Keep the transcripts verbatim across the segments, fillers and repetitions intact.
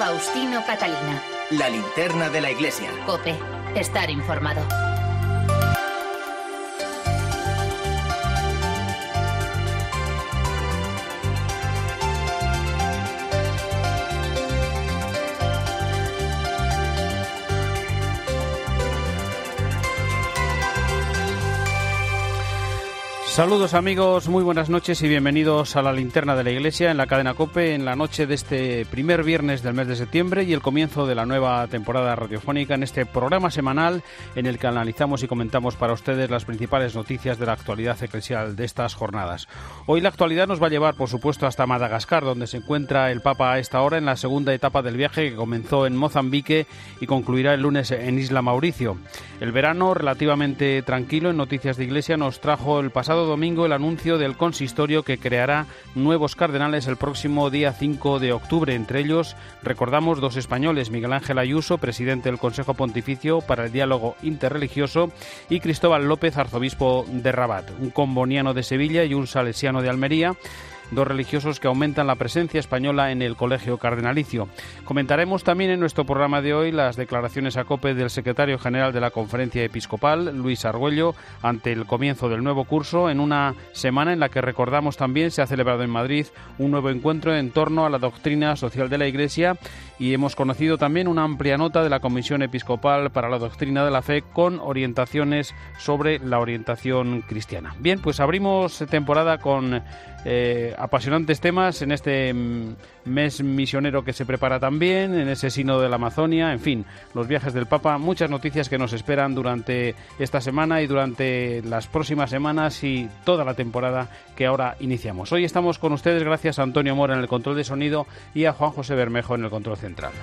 Faustino Catalina. La linterna de la iglesia. COPE. Estar informado. Saludos amigos, muy buenas noches y bienvenidos a la linterna de la iglesia en la cadena COPE en la noche de este primer viernes del mes de septiembre y el comienzo de la nueva temporada radiofónica en este programa semanal en el que analizamos y comentamos para ustedes las principales noticias de la actualidad eclesial de estas jornadas. Hoy la actualidad nos va a llevar por supuesto hasta Madagascar, donde se encuentra el Papa a esta hora en la segunda etapa del viaje que comenzó en Mozambique y concluirá el lunes en Isla Mauricio. El verano relativamente tranquilo en Noticias de Iglesia nos trajo el pasado domingo el anuncio del consistorio que creará nuevos cardenales el próximo día cinco de octubre. Entre ellos, recordamos dos españoles, Miguel Ángel Ayuso, presidente del Consejo Pontificio para el Diálogo Interreligioso, y Cristóbal López, arzobispo de Rabat, un comboniano de Sevilla y un salesiano de Almería, dos religiosos que aumentan la presencia española en el Colegio Cardenalicio. Comentaremos también en nuestro programa de hoy las declaraciones a COPE del secretario general de la Conferencia Episcopal, Luis Argüello, ante el comienzo del nuevo curso, en una semana en la que, recordamos también, se ha celebrado en Madrid un nuevo encuentro en torno a la doctrina social de la Iglesia, y hemos conocido también una amplia nota de la Comisión Episcopal para la Doctrina de la Fe con orientaciones sobre la orientación cristiana. Bien, pues abrimos temporada con eh, apasionantes temas en este mes misionero que se prepara también, en ese sínodo de la Amazonia, en fin, los viajes del Papa, muchas noticias que nos esperan durante esta semana y durante las próximas semanas y toda la temporada que ahora iniciamos. Hoy estamos con ustedes gracias a Antonio Mora en el control de sonido y a Juan José Bermejo en el control central.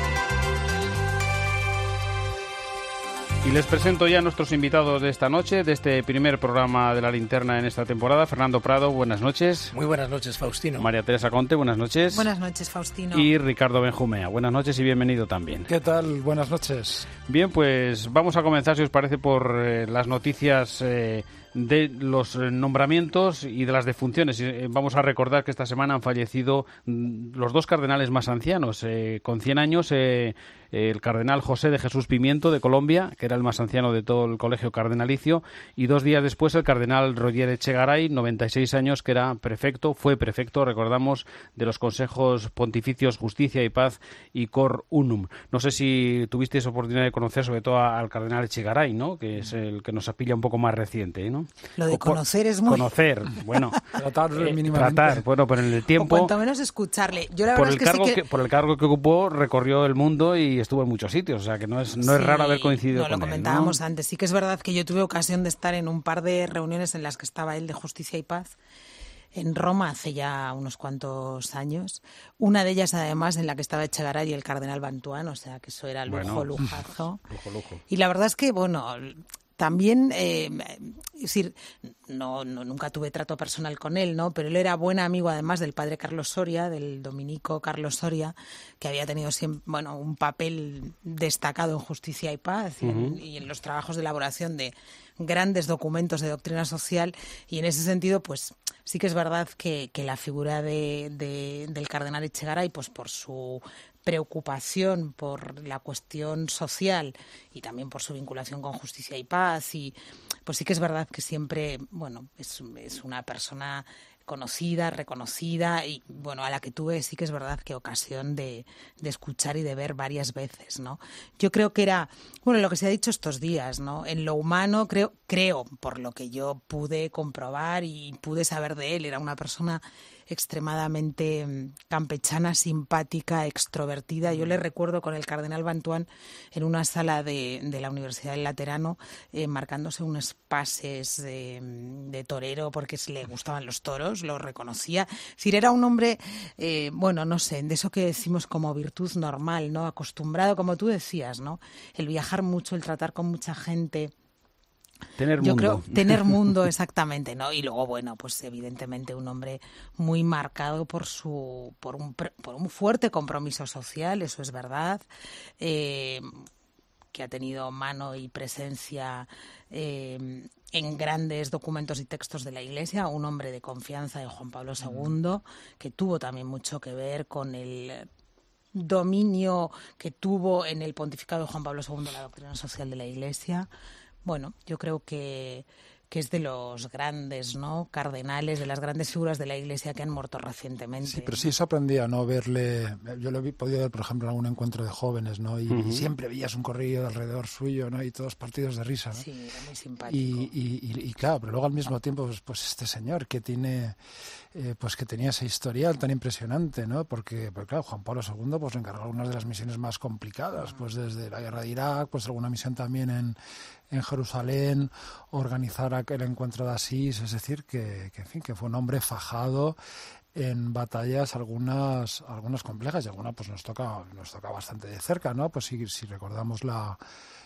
Y les presento ya a nuestros invitados de esta noche, de este primer programa de la linterna en esta temporada. Fernando Prado, buenas noches. Muy buenas noches, Faustino. María Teresa Conte, buenas noches. Buenas noches, Faustino. Y Ricardo Benjumea, buenas noches y bienvenido también. ¿Qué tal? Buenas noches. Bien, pues vamos a comenzar, si os parece, por eh, las noticias eh, de los nombramientos y de las defunciones. Vamos a recordar que esta semana han fallecido los dos cardenales más ancianos. Eh, con cien años, eh, el cardenal José de Jesús Pimiento de Colombia, que era el más anciano de todo el Colegio Cardenalicio, y dos días después el cardenal Roger Echegaray, noventa y seis años, que era prefecto, fue prefecto, recordamos, de los consejos pontificios Justicia y Paz y Cor Unum. No sé si tuvisteis oportunidad de conocer sobre todo al cardenal Echegaray, ¿no?, que es el que nos pilla un poco más reciente, ¿no? Lo de conocer es muy... Conocer, bueno. tratar eh, mínimamente. Tratar, bueno, pero en el tiempo... O cuanto menos escucharle. Yo la por, verdad el es que cargo sí que... que, por el cargo que ocupó, recorrió el mundo y estuvo en muchos sitios, o sea que no es, no sí, es raro haber coincidido no, con él. Lo comentábamos ¿no? antes. Sí que es verdad que yo tuve ocasión de estar en un par de reuniones en las que estaba él de Justicia y Paz en Roma hace ya unos cuantos años. Una de ellas, además, en la que estaba Echegaray y el cardenal Bantuán, o sea que eso era lujo, bueno, lujazo. lujo, lujo. Y la verdad es que, bueno... También, eh, es decir, no, no, nunca tuve trato personal con él, ¿no? Pero él era buen amigo, además, del padre Carlos Soria, del dominico Carlos Soria, que había tenido siempre, bueno, un papel destacado en Justicia y Paz y, uh-huh. en, y en los trabajos de elaboración de grandes documentos de doctrina social. Y en ese sentido, pues sí que es verdad que, que la figura de, de, del cardenal Echegaray, pues por su preocupación por la cuestión social y también por su vinculación con Justicia y Paz, y pues sí que es verdad que siempre, bueno, es, es una persona conocida, reconocida y, bueno, a la que tuve sí que es verdad que ocasión de, de escuchar y de ver varias veces, ¿no? Yo creo que era, bueno, lo que se ha dicho estos días, ¿no? En lo humano, creo, creo, por lo que yo pude comprobar y pude saber de él, era una persona extremadamente campechana, simpática, extrovertida. Yo le recuerdo con el cardenal Bantuán en una sala de, de la Universidad del Laterano, eh, marcándose unos pases de, de torero porque le gustaban los toros, lo reconocía. Es decir, era un hombre, eh, bueno, no sé, de eso que decimos como virtud normal, ¿no? Acostumbrado, como tú decías, ¿no? El viajar mucho, el tratar con mucha gente. Tener Yo mundo. creo tener mundo, exactamente, ¿no? Y luego, bueno, pues evidentemente un hombre muy marcado por su por un por un fuerte compromiso social, eso es verdad, eh, que ha tenido mano y presencia eh, en grandes documentos y textos de la Iglesia, un hombre de confianza de Juan Pablo segundo, que tuvo también mucho que ver con el dominio que tuvo en el pontificado de Juan Pablo segundo la doctrina social de la Iglesia. Bueno, yo creo que, que es de los grandes, ¿no?, cardenales, de las grandes figuras de la Iglesia que han muerto recientemente. Sí, pero sí sorprendía, ¿no?, verle. Yo lo he podido ver, por ejemplo, en algún encuentro de jóvenes, ¿no? Y, uh-huh. y siempre veías un corrillo alrededor suyo, ¿no? Y todos partidos de risa, ¿no? Sí, era muy simpático. Y, y, y, y claro, pero luego al mismo tiempo, pues, pues este señor que tiene, eh, pues que tenía ese historial tan impresionante, ¿no? Porque, pues claro, Juan Pablo segundo pues le encargó algunas de las misiones más complicadas, pues desde la guerra de Irak, pues alguna misión también en en Jerusalén, organizar aquel encuentro de Asís, es decir, que, que en fin, que fue un hombre fajado en batallas, algunas algunas complejas y algunas pues nos toca nos toca bastante de cerca, ¿no? Pues si, si recordamos la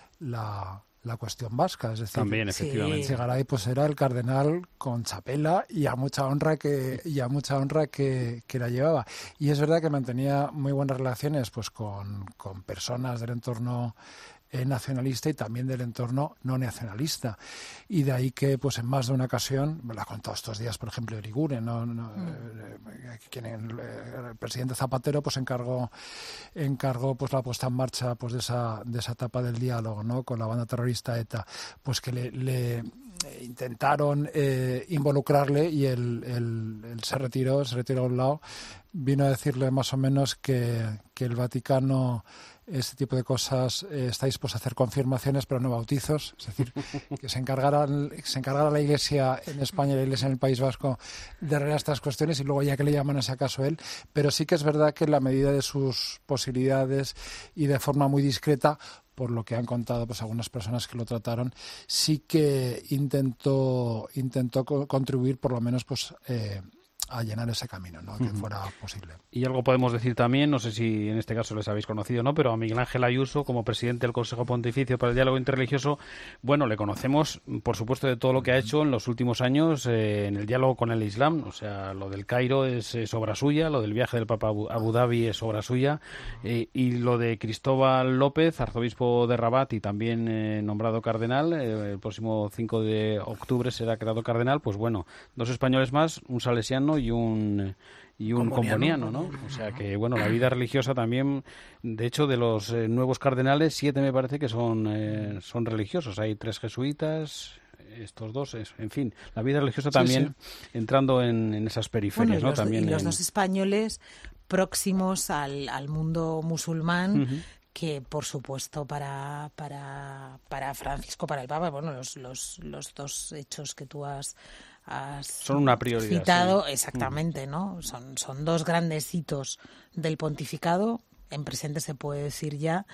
la la cuestión vasca, es decir, también efectivamente. Echegaray pues era el cardenal con chapela y a mucha honra que y a mucha honra que, que la llevaba. Y es verdad que mantenía muy buenas relaciones pues con, con personas del entorno nacionalista y también del entorno no nacionalista, y de ahí que pues en más de una ocasión, me lo ha contado estos días, por ejemplo, Eriguren, ¿no? no mm. eh, quien el presidente Zapatero pues encargó encargó pues la puesta en marcha pues de esa de esa etapa del diálogo, ¿no?, con la banda terrorista ETA, pues que le, le intentaron eh, involucrarle y él, él, él se retiró, se retiró a un lado, vino a decirle más o menos que, que el Vaticano este tipo de cosas eh, está dispuesto a hacer confirmaciones pero no bautizos, es decir, que se encargara, se encargara la Iglesia en España y la Iglesia en el País Vasco de arreglar estas cuestiones y luego ya que le llaman a ese caso él, pero sí que es verdad que en la medida de sus posibilidades y de forma muy discreta, por lo que han contado pues algunas personas que lo trataron, sí que intentó intentó co- contribuir por lo menos pues eh, a llenar ese camino, ¿no?, que uh-huh. fuera posible. Y algo podemos decir también, no sé si en este caso les habéis conocido, ¿no?, pero a Miguel Ángel Ayuso como presidente del Consejo Pontificio para el Diálogo Interreligioso, bueno, le conocemos por supuesto de todo lo que ha hecho en los últimos años eh, en el diálogo con el Islam, o sea, lo del Cairo es, es obra suya, lo del viaje del Papa a Abu Dhabi es obra suya, eh, y lo de Cristóbal López, arzobispo de Rabat y también eh, nombrado cardenal, eh, el próximo cinco de octubre será creado cardenal, pues bueno, dos españoles más, un salesiano y un y un comboniano, ¿no? O sea que, bueno, la vida religiosa también, de hecho, de los eh, nuevos cardenales, siete me parece que son eh, son religiosos. Hay tres jesuitas, estos dos, es, en fin, la vida religiosa también sí, sí. entrando en, en esas periferias, bueno, ¿no? Los, también y los en... dos españoles próximos al, al mundo musulmán, uh-huh. que por supuesto para para para Francisco, para el Papa, bueno, los los los dos hechos que tú has Has son una prioridad citado, sí. exactamente, ¿no? Son, son dos grandes hitos del pontificado, en presente se puede decir ya,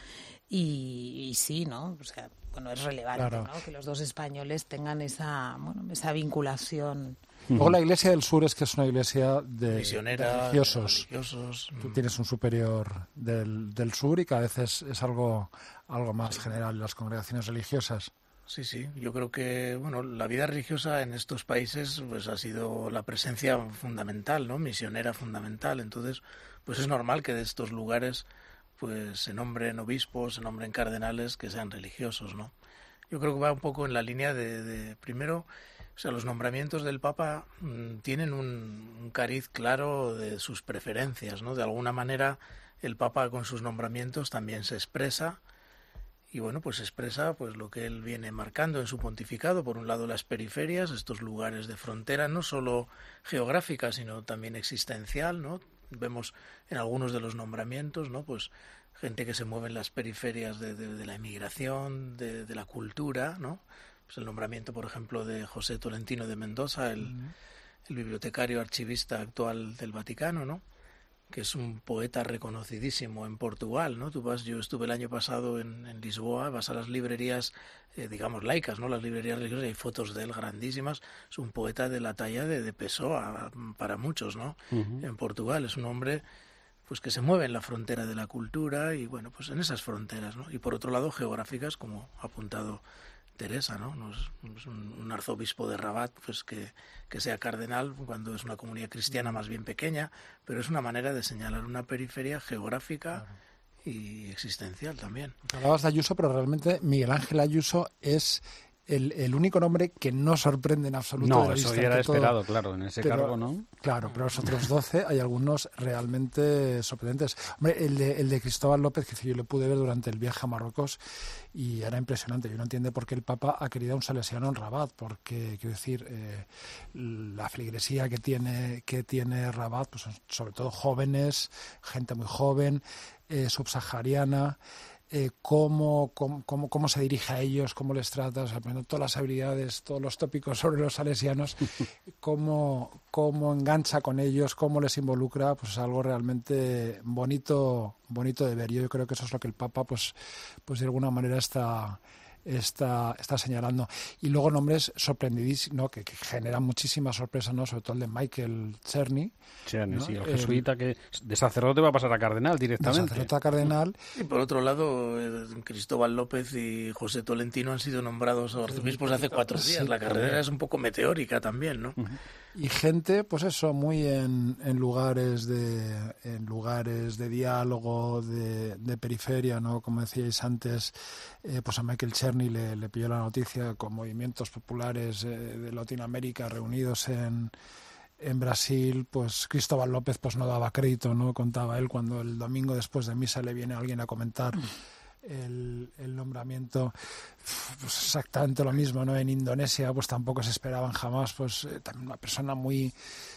y, y sí, ¿no? O sea, bueno, es relevante, claro, ¿no?, que los dos españoles tengan esa, bueno, esa vinculación. Luego la Iglesia del Sur es que es una iglesia de misionera, religiosos. religiosos. Tú tienes un superior del, del sur y cada vez es, es algo, algo más sí. general, las congregaciones religiosas. Sí, sí. Yo creo que, bueno, la vida religiosa en estos países pues ha sido la presencia fundamental, ¿no?, misionera fundamental. Entonces, pues es normal que de estos lugares pues se nombren obispos, se nombren cardenales que sean religiosos, ¿no? Yo creo que va un poco en la línea de, de primero, o sea, los nombramientos del Papa mmm, tienen un, un cariz claro de sus preferencias, ¿no? De alguna manera el Papa con sus nombramientos también se expresa. Y bueno, pues expresa pues lo que él viene marcando en su pontificado. Por un lado las periferias, estos lugares de frontera, no solo geográfica, sino también existencial, ¿no? Vemos en algunos de los nombramientos, ¿no?, pues gente que se mueve en las periferias de, de, de la inmigración, de, de la cultura, ¿no? Pues el nombramiento, por ejemplo, de José Tolentino de Mendoza, el, uh-huh. el bibliotecario archivista actual del Vaticano, ¿no?, que es un poeta reconocidísimo en Portugal, ¿no? Tú vas, yo estuve el año pasado en, en Lisboa, vas a las librerías, eh, digamos, laicas, ¿no? Las librerías religiosas, hay fotos de él grandísimas. Es un poeta de la talla de, de Pessoa para muchos, ¿no? Uh-huh. En Portugal es un hombre pues que se mueve en la frontera de la cultura y, bueno, pues en esas fronteras, ¿no? Y por otro lado, geográficas, como ha apuntado Teresa, ¿no? No es un, un arzobispo de Rabat pues que, que sea cardenal cuando es una comunidad cristiana más bien pequeña, pero es una manera de señalar una periferia geográfica, claro, y existencial también. Hablabas de Ayuso, pero realmente Miguel Ángel Ayuso es el, el único nombre que no sorprende en absoluto. No, de la eso lista, ya era que todo, esperado, claro, en ese pero, cargo, ¿no? Claro, pero los otros doce hay algunos realmente sorprendentes. Hombre, el de, el de Cristóbal López, que yo le pude ver durante el viaje a Marruecos, y era impresionante. Yo no entiendo por qué el Papa ha querido a un salesiano en Rabat, porque, quiero decir, eh, la feligresía que tiene, que tiene Rabat, pues sobre todo jóvenes, gente muy joven, eh, subsahariana, eh, cómo, cómo, cómo, cómo se dirige a ellos, cómo les trata, o sea, todas las habilidades, todos los tópicos sobre los salesianos, cómo, cómo engancha con ellos, cómo les involucra, pues es algo realmente bonito, bonito de ver. Yo creo que eso es lo que el Papa, pues, pues de alguna manera está... Está, está señalando. Y luego nombres sorprendidísimos, ¿no? que, que generan muchísima sorpresa, ¿no? Sobre todo el de Michael Czerny. Czerny, ¿no? sí, el jesuita que de sacerdote va a pasar a cardenal directamente. De sacerdote a cardenal. Y por otro lado, Cristóbal López y José Tolentino han sido nombrados arzobispos hace cuatro días. La carrera es un poco meteórica también, ¿no? Uh-huh. Y gente, pues eso, muy en, en lugares de en lugares de diálogo, de, de periferia, ¿no? Como decíais antes, eh, pues a Michael Czerny le, le pilló la noticia con movimientos populares eh, de Latinoamérica reunidos en en Brasil. Pues Cristóbal López pues no daba crédito, ¿no? Contaba él cuando el domingo después de misa le viene alguien a comentar El, el nombramiento, pues exactamente lo mismo, ¿no? En Indonesia pues tampoco se esperaban jamás, pues eh, también una persona muy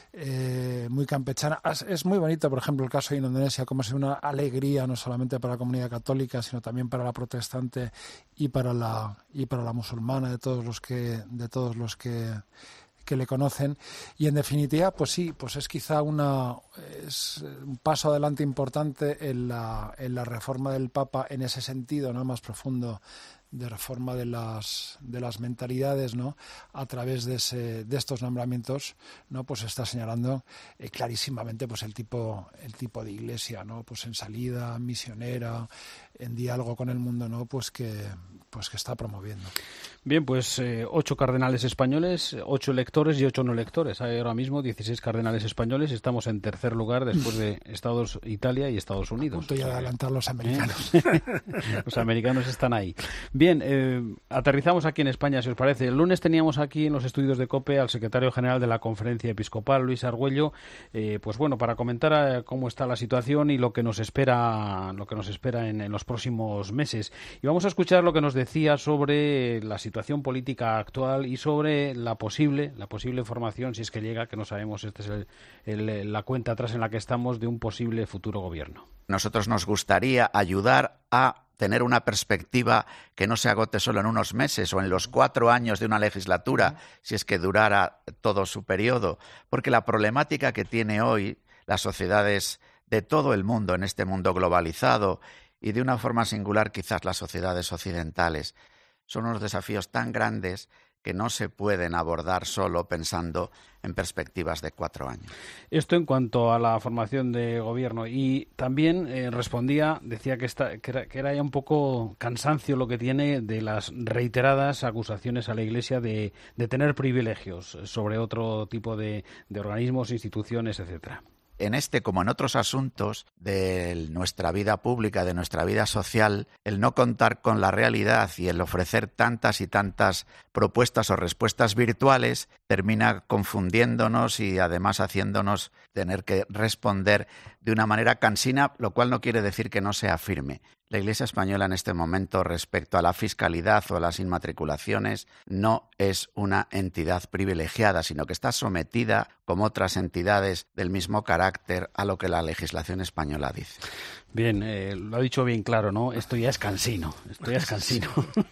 eh, muy campechana. Es, es muy bonito, por ejemplo, el caso de Indonesia, como es una alegría no solamente para la comunidad católica, sino también para la protestante y para la y para la musulmana, de todos los que de todos los que que le conocen. Y en definitiva, pues sí, pues es quizá una es un paso adelante importante en la en la reforma del Papa en ese sentido, ¿no? Más profundo, de reforma de las de las mentalidades, ¿no? A través de ese de estos nombramientos, ¿no? Pues está señalando eh, clarísimamente pues el tipo el tipo de iglesia, ¿no? Pues en salida misionera, en diálogo con el mundo, ¿no? Pues que pues que está promoviendo. Bien, pues eh, ocho cardenales españoles, ocho electores y ocho no electores. Hay ahora mismo dieciséis cardenales españoles. Estamos en tercer lugar después de Estados Italia y Estados Unidos. A punto ya de adelantar los americanos. Los americanos están ahí. Bien, eh, aterrizamos aquí en España, si os parece. El lunes teníamos aquí en los estudios de COPE al secretario general de la Conferencia Episcopal, Luis Argüello, eh, pues bueno, para comentar eh, cómo está la situación y lo que nos espera, lo que nos espera en, en los próximos meses. Y vamos a escuchar lo que nos decía sobre la situación política actual y sobre la posible, la posible formación, si es que llega, que no sabemos, esta es el, el, la cuenta atrás en la que estamos, de un posible futuro gobierno. Nosotros nos gustaría ayudar a tener una perspectiva que no se agote solo en unos meses o en los cuatro años de una legislatura, si es que durara todo su periodo, porque la problemática que tiene hoy las sociedades de todo el mundo, en este mundo globalizado, y de una forma singular quizás las sociedades occidentales, son unos desafíos tan grandes que no se pueden abordar solo pensando en perspectivas de cuatro años. Esto en cuanto a la formación de gobierno. Y también eh, respondía, decía que, está, que, era, que era ya un poco cansancio lo que tiene de las reiteradas acusaciones a la Iglesia de, de tener privilegios sobre otro tipo de, de organismos, instituciones, etcétera. En este, como en otros asuntos de nuestra vida pública, de nuestra vida social, el no contar con la realidad y el ofrecer tantas y tantas propuestas o respuestas virtuales termina confundiéndonos y además haciéndonos tener que responder de una manera cansina, lo cual no quiere decir que no sea firme. La Iglesia española en este momento, respecto a la fiscalidad o a las inmatriculaciones, no es una entidad privilegiada, sino que está sometida, como otras entidades del mismo carácter, a lo que la legislación española dice. Bien, eh, lo ha dicho bien claro, ¿no? Esto ya es cansino, esto ya es cansino.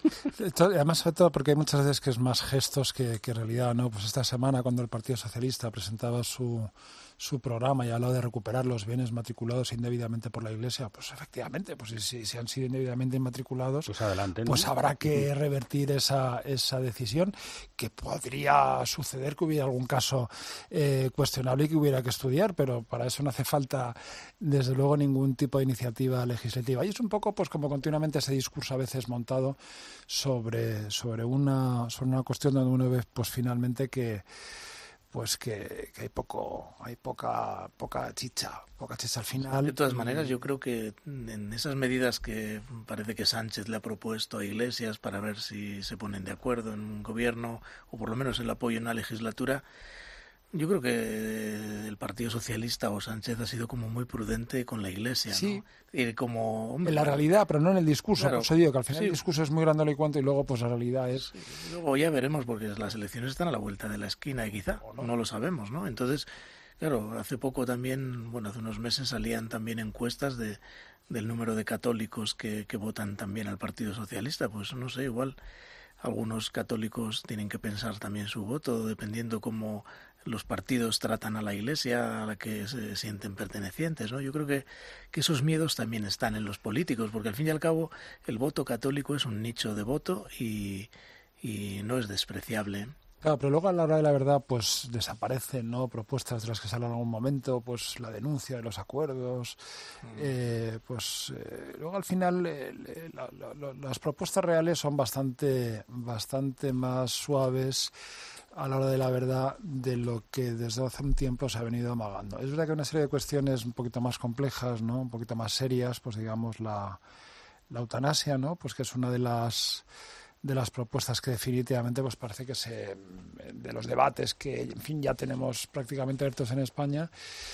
Además, sobre todo porque hay muchas veces que es más gestos que, que realidad, ¿no? Pues esta semana, cuando el Partido Socialista presentaba su... su programa y habló de recuperar los bienes matriculados indebidamente por la Iglesia, pues efectivamente, pues si, si han sido indebidamente inmatriculados, pues adelante, ¿no? Pues habrá que revertir esa, esa decisión, que podría suceder que hubiera algún caso eh, cuestionable y que hubiera que estudiar, pero para eso no hace falta, desde luego, ningún tipo de iniciativa legislativa. Y es un poco pues como continuamente ese discurso a veces montado sobre, sobre, una, sobre una cuestión donde uno ve pues finalmente que pues que, que hay poco, hay poca, poca chicha, poca chicha al final. De todas maneras, yo creo que en esas medidas que parece que Sánchez le ha propuesto a Iglesias para ver si se ponen de acuerdo en un gobierno, o por lo menos el apoyo en una legislatura, yo creo que el Partido Socialista o Sánchez ha sido como muy prudente con la Iglesia, sí, ¿no? Y como, hombre, en la realidad, pero no en el discurso. Claro, por eso digo que al final sí. el discurso es muy grandilocuente y luego pues la realidad es... Sí, luego ya veremos, porque las elecciones están a la vuelta de la esquina y quizá, no. no lo sabemos, ¿no? Entonces, claro, hace poco también, bueno, hace unos meses salían también encuestas de del número de católicos que, que votan también al Partido Socialista. Pues no sé, igual algunos católicos tienen que pensar también su voto, dependiendo cómo los partidos tratan a la Iglesia a la que se sienten pertenecientes, ¿no? Yo creo que, que esos miedos también están en los políticos, porque al fin y al cabo el voto católico es un nicho de voto y, y no es despreciable. Claro, pero luego a la hora de la verdad pues desaparecen, ¿no? Propuestas de las que se hablan en algún momento, pues la denuncia de los acuerdos, mm. eh, pues eh, luego al final eh, la, la, la, las propuestas reales son bastante, bastante más suaves a la hora de la verdad de lo que desde hace un tiempo se ha venido amagando. Es verdad que hay una serie de cuestiones un poquito más complejas, ¿no? Un poquito más serias, pues digamos la, la eutanasia, ¿no? Pues que es una de las de las propuestas que definitivamente pues parece que se de los debates que en fin ya tenemos prácticamente abiertos en España.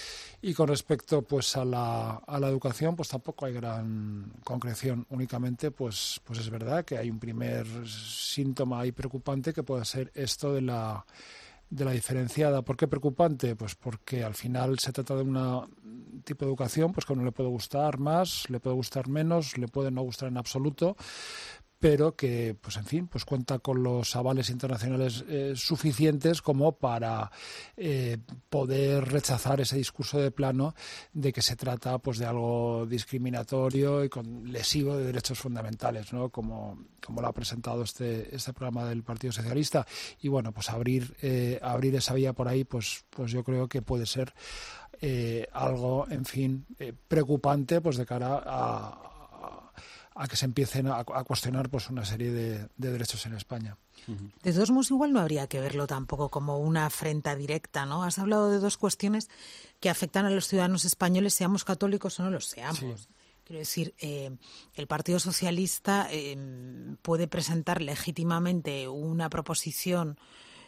Y con respecto pues a la a la educación pues tampoco hay gran concreción, únicamente pues pues es verdad que hay un primer síntoma ahí preocupante que puede ser esto de la de la diferenciada. ¿Por qué preocupante? Pues porque al final se trata de un tipo de educación pues que a uno le puede gustar más, le puede gustar menos, le puede no gustar en absoluto, pero que, pues en fin, pues cuenta con los avales internacionales eh, suficientes como para eh, poder rechazar ese discurso de plano de que se trata pues de algo discriminatorio y con lesivo de derechos fundamentales, ¿no? Como, como lo ha presentado este, este programa del Partido Socialista. Y bueno, pues abrir eh, abrir esa vía por ahí, pues, pues yo creo que puede ser eh, algo, en fin, eh, preocupante pues de cara a a que se empiecen a, a cuestionar pues una serie de, de derechos en España. De todos modos, igual no habría que verlo tampoco como una afrenta directa, ¿no? Has hablado de dos cuestiones que afectan a los ciudadanos españoles, seamos católicos o no lo seamos. Sí. Quiero decir, eh, el Partido Socialista eh, puede presentar legítimamente una proposición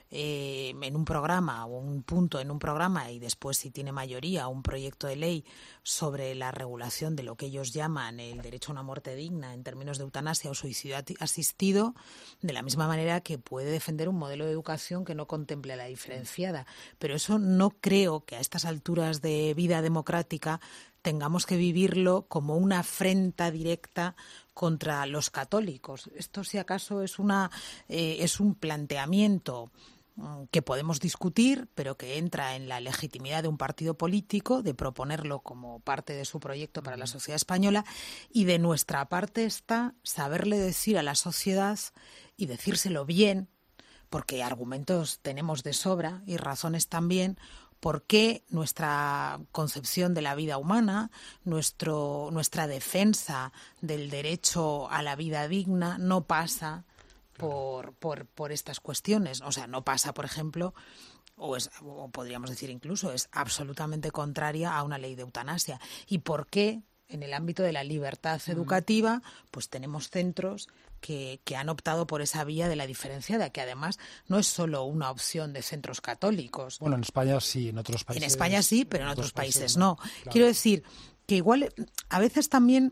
Eh, en un programa o un punto en un programa y después, si tiene mayoría, un proyecto de ley sobre la regulación de lo que ellos llaman el derecho a una muerte digna en términos de eutanasia o suicidio asistido, de la misma manera que puede defender un modelo de educación que no contemple la diferenciada. Pero eso no creo que a estas alturas de vida democrática tengamos que vivirlo como una afrenta directa contra los católicos. Esto, si acaso, es una eh, es un planteamiento que podemos discutir, pero que entra en la legitimidad de un partido político de proponerlo como parte de su proyecto para la sociedad española, y de nuestra parte está saberle decir a la sociedad y decírselo bien, porque argumentos tenemos de sobra y razones también, por qué nuestra concepción de la vida humana, nuestro, nuestra defensa del derecho a la vida digna no pasa por, por, por estas cuestiones. O sea, no pasa, por ejemplo, o, es, o podríamos decir incluso, es absolutamente contraria a una ley de eutanasia. ¿Y por qué en el ámbito de la libertad educativa pues tenemos centros que, que han optado por esa vía de la diferenciada, que además no es solo una opción de centros católicos? Bueno, en España sí, en otros países. En España sí, pero en, en otros, otros países, países no. Claro. Quiero decir que igual a veces también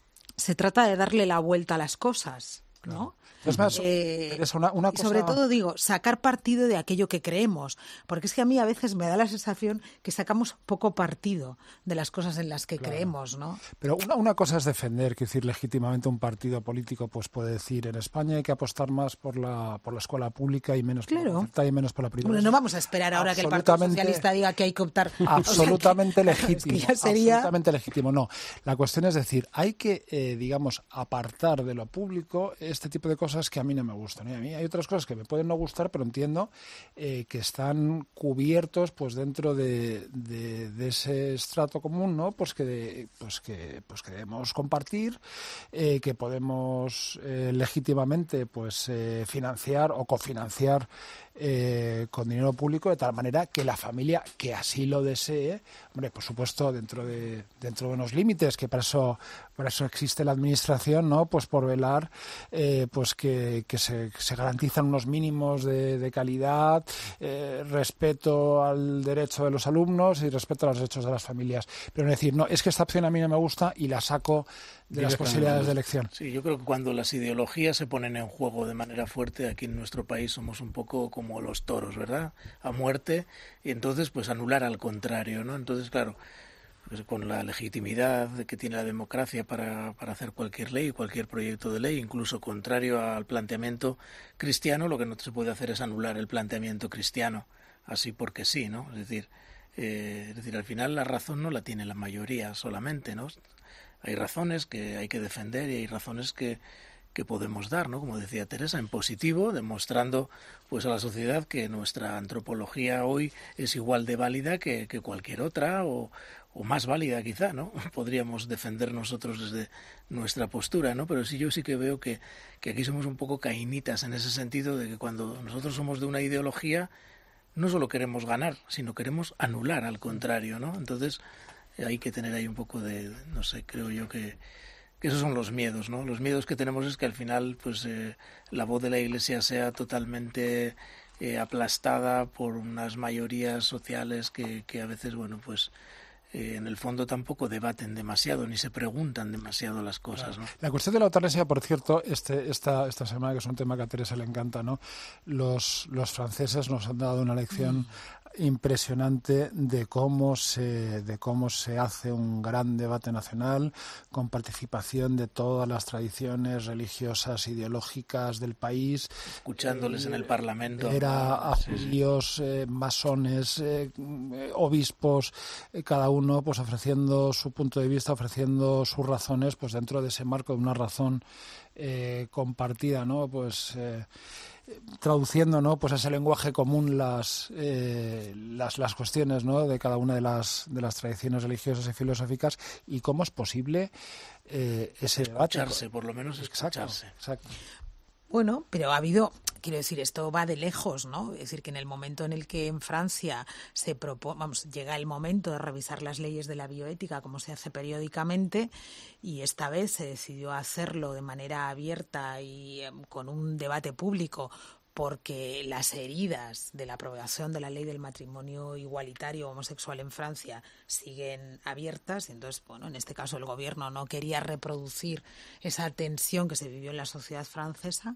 se trata de darle la vuelta a las cosas, ¿no? Claro. Es más, eh, es una, una cosa... Y sobre todo, digo, sacar partido de aquello que creemos, porque es que a mí a veces me da la sensación que sacamos poco partido de las cosas en las que claro. creemos, ¿no? Pero una, una cosa es defender, que decir, legítimamente un partido político pues puede decir, en España hay que apostar más por la por la escuela pública y menos claro. por la oferta y menos por la privada. Bueno, no vamos a esperar ahora que el Partido Socialista diga que hay que optar... Absolutamente o sea, que, legítimo, es que ya sería... absolutamente legítimo. No, la cuestión es decir, hay que, eh, digamos, apartar de lo público este tipo de cosas que a mí no me gustan. A mí hay otras cosas que me pueden no gustar, pero entiendo eh, que están cubiertos pues dentro de, de, de ese estrato común, ¿no? Pues que de, pues que pues que debemos compartir, eh, que podemos eh, legítimamente pues eh, financiar o cofinanciar eh, con dinero público, de tal manera que la familia que así lo desee, hombre, por supuesto, dentro de dentro de unos límites, que para eso para eso existe la administración, ¿no? Pues por velar eh, pues que, que se, se garantizan unos mínimos de, de calidad, eh, respeto al derecho de los alumnos y respeto a los derechos de las familias. Pero no decir, no, es que esta opción a mí no me gusta y la saco de las posibilidades de elección. Sí, yo creo que cuando las ideologías se ponen en juego de manera fuerte, aquí en nuestro país somos un poco como los toros, ¿verdad? A muerte, y entonces pues anular al contrario, ¿no? Entonces, claro, pues con la legitimidad que tiene la democracia para, para hacer cualquier ley, cualquier proyecto de ley, incluso contrario al planteamiento cristiano, lo que no se puede hacer es anular el planteamiento cristiano, así porque sí, ¿no? Es decir, eh, es decir, al final la razón no la tiene la mayoría solamente, ¿no? Hay razones que hay que defender y hay razones que, que podemos dar, ¿no? Como decía Teresa, en positivo, demostrando pues a la sociedad que nuestra antropología hoy es igual de válida que, que cualquier otra o, o más válida quizá, ¿no? Podríamos defender nosotros desde nuestra postura, ¿no? Pero sí, yo sí que veo que, que aquí somos un poco cainitas en ese sentido de que cuando nosotros somos de una ideología no solo queremos ganar, sino queremos anular al contrario, ¿no? Entonces hay que tener ahí un poco de, no sé, creo yo que, que esos son los miedos, ¿no? Los miedos que tenemos es que al final pues eh, la voz de la Iglesia sea totalmente eh, aplastada por unas mayorías sociales que, que a veces, bueno, pues eh, en el fondo tampoco debaten demasiado ni se preguntan demasiado las cosas, ¿no? La cuestión de la eutanasia, por cierto, este, esta, esta semana, que es un tema que a Teresa le encanta, ¿no? Los, los franceses nos han dado una lección mm. impresionante de cómo se de cómo se hace un gran debate nacional con participación de todas las tradiciones religiosas, ideológicas del país, escuchándoles eh, en el Parlamento, era a sí, judíos, sí. Eh, masones, eh, obispos, eh, cada uno pues ofreciendo su punto de vista, ofreciendo sus razones, pues dentro de ese marco de una razón eh, compartida, ¿no? Pues eh, traduciendo, ¿no? Pues ese lenguaje común las eh, las las cuestiones, ¿no? De cada una de las de las tradiciones religiosas y filosóficas, y cómo es posible eh, ese debate. Escucharse, por lo menos escucharse. Exacto, exacto. Bueno, pero ha habido, quiero decir, esto va de lejos, ¿no? Es decir, que en el momento en el que en Francia se propone, vamos, llega el momento de revisar las leyes de la bioética, como se hace periódicamente, y esta vez se decidió hacerlo de manera abierta y eh, con un debate público, porque las heridas de la aprobación de la ley del matrimonio igualitario homosexual en Francia siguen abiertas. Y entonces, bueno, en este caso el gobierno no quería reproducir esa tensión que se vivió en la sociedad francesa.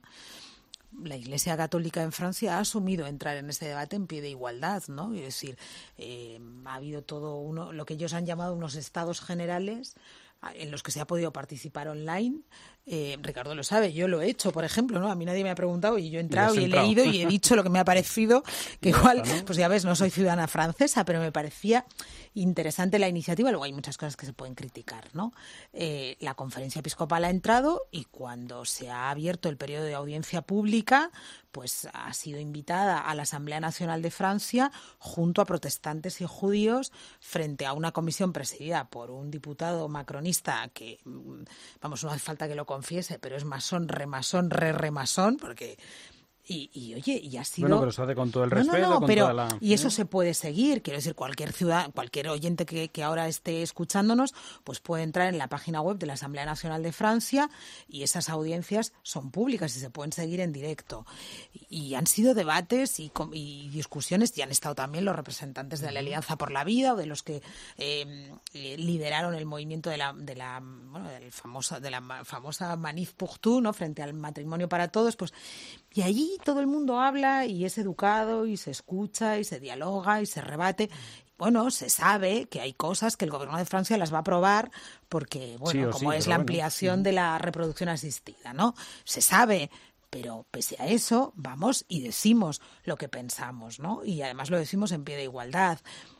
La Iglesia Católica en Francia ha asumido entrar en este debate en pie de igualdad, ¿no? Es decir, eh, ha habido todo uno, lo que ellos han llamado unos estados generales en los que se ha podido participar online. Eh, Ricardo lo sabe, yo lo he hecho, por ejemplo, ¿no? A mí nadie me ha preguntado y yo he entrado y, y he entrado. leído y he dicho lo que me ha parecido, que igual, pues ya ves, no soy ciudadana francesa, pero me parecía interesante la iniciativa. Luego hay muchas cosas que se pueden criticar, ¿no? Eh, la conferencia episcopal ha entrado y cuando se ha abierto el periodo de audiencia pública, pues ha sido invitada a la Asamblea Nacional de Francia junto a protestantes y judíos frente a una comisión presidida por un diputado macronista que, vamos, no hace falta que lo confiese, pero es masón, remasón, re-remasón, porque... Y, y oye, y ha sido... Bueno, pero se hace con todo el respeto, no, no, no, con pero, toda la... Y eso se puede seguir, quiero decir, cualquier ciudad, cualquier oyente que, que ahora esté escuchándonos, pues puede entrar en la página web de la Asamblea Nacional de Francia y esas audiencias son públicas y se pueden seguir en directo. Y, y han sido debates y, y discusiones, y han estado también los representantes de la Alianza por la Vida o de los que eh, lideraron el movimiento de la, de la, bueno, del famoso, de la famosa Manif pour tout, ¿no? Frente al matrimonio para todos, pues, y allí todo el mundo habla y es educado y se escucha y se dialoga y se rebate. Bueno, se sabe que hay cosas que el gobierno de Francia las va a aprobar porque, bueno, sí como sí, es la ampliación bueno. de la reproducción asistida, ¿no? Se sabe, pero pese a eso vamos y decimos lo que pensamos, ¿no? Y además lo decimos en pie de igualdad.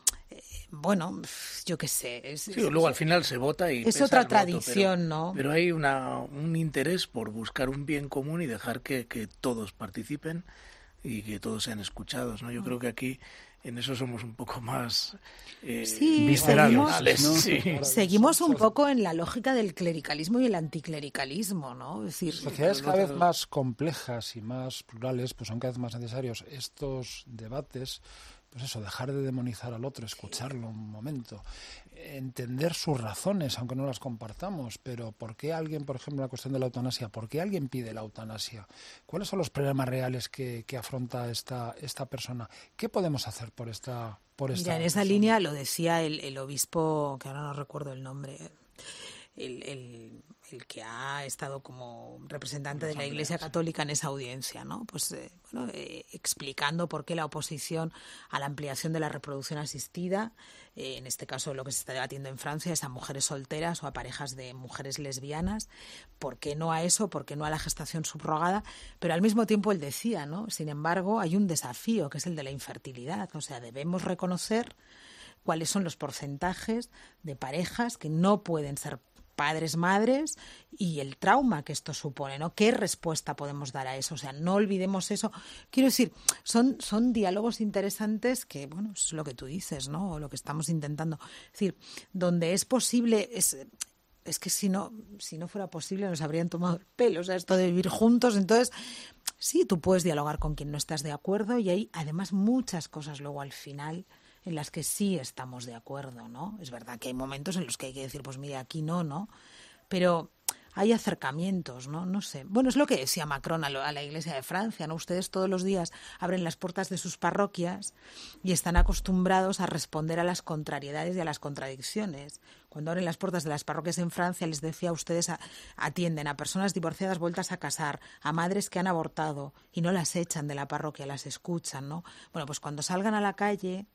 Bueno, yo qué sé. Es, sí, es, luego al final se vota y es otra voto, tradición, pero, ¿no? Pero hay una, un interés por buscar un bien común y dejar que, que todos participen y que todos sean escuchados, ¿no? Yo creo que aquí en eso somos un poco más eh, sí, viscerales. Seguimos, sí. seguimos un poco en la lógica del clericalismo y el anticlericalismo, ¿no? Es decir, sociedades cada vez más complejas y más plurales, pues son cada vez más necesarios estos debates. Pues eso, dejar de demonizar al otro, escucharlo un momento, entender sus razones, aunque no las compartamos, pero ¿por qué alguien, por ejemplo, la cuestión de la eutanasia, por qué alguien pide la eutanasia? ¿Cuáles son los problemas reales que, que afronta esta, esta persona? ¿Qué podemos hacer por esta por esta Mira, en esa persona? línea lo decía el, el obispo, que ahora no recuerdo el nombre, el, el, el que ha estado como representante de la Iglesia Católica en esa audiencia, ¿no? Pues eh, bueno, eh, explicando por qué la oposición a la ampliación de la reproducción asistida, eh, en este caso lo que se está debatiendo en Francia es a mujeres solteras o a parejas de mujeres lesbianas, por qué no a eso, por qué no a la gestación subrogada, pero al mismo tiempo él decía, ¿no? Sin embargo, hay un desafío que es el de la infertilidad, o sea, debemos reconocer cuáles son los porcentajes de parejas que no pueden ser padres, madres, y el trauma que esto supone, ¿no? ¿Qué respuesta podemos dar a eso? O sea, no olvidemos eso. Quiero decir, son, son diálogos interesantes que, bueno, es lo que tú dices, ¿no? O lo que estamos intentando. Es decir, donde es posible, es, es que si no, si no fuera posible nos habrían tomado el pelo, o sea, esto de vivir juntos. Entonces, sí, tú puedes dialogar con quien no estás de acuerdo y hay además muchas cosas luego al final en las que sí estamos de acuerdo, ¿no? Es verdad que hay momentos en los que hay que decir, pues mire, aquí no, ¿no? Pero hay acercamientos, ¿no? No sé. Bueno, es lo que decía Macron a, lo, a la Iglesia de Francia, ¿no? Ustedes todos los días abren las puertas de sus parroquias y están acostumbrados a responder a las contrariedades y a las contradicciones. Cuando abren las puertas de las parroquias en Francia, les decía, ustedes a, atienden a personas divorciadas vueltas a casar, a madres que han abortado y no las echan de la parroquia, las escuchan, ¿no? Bueno, pues cuando salgan a la calle,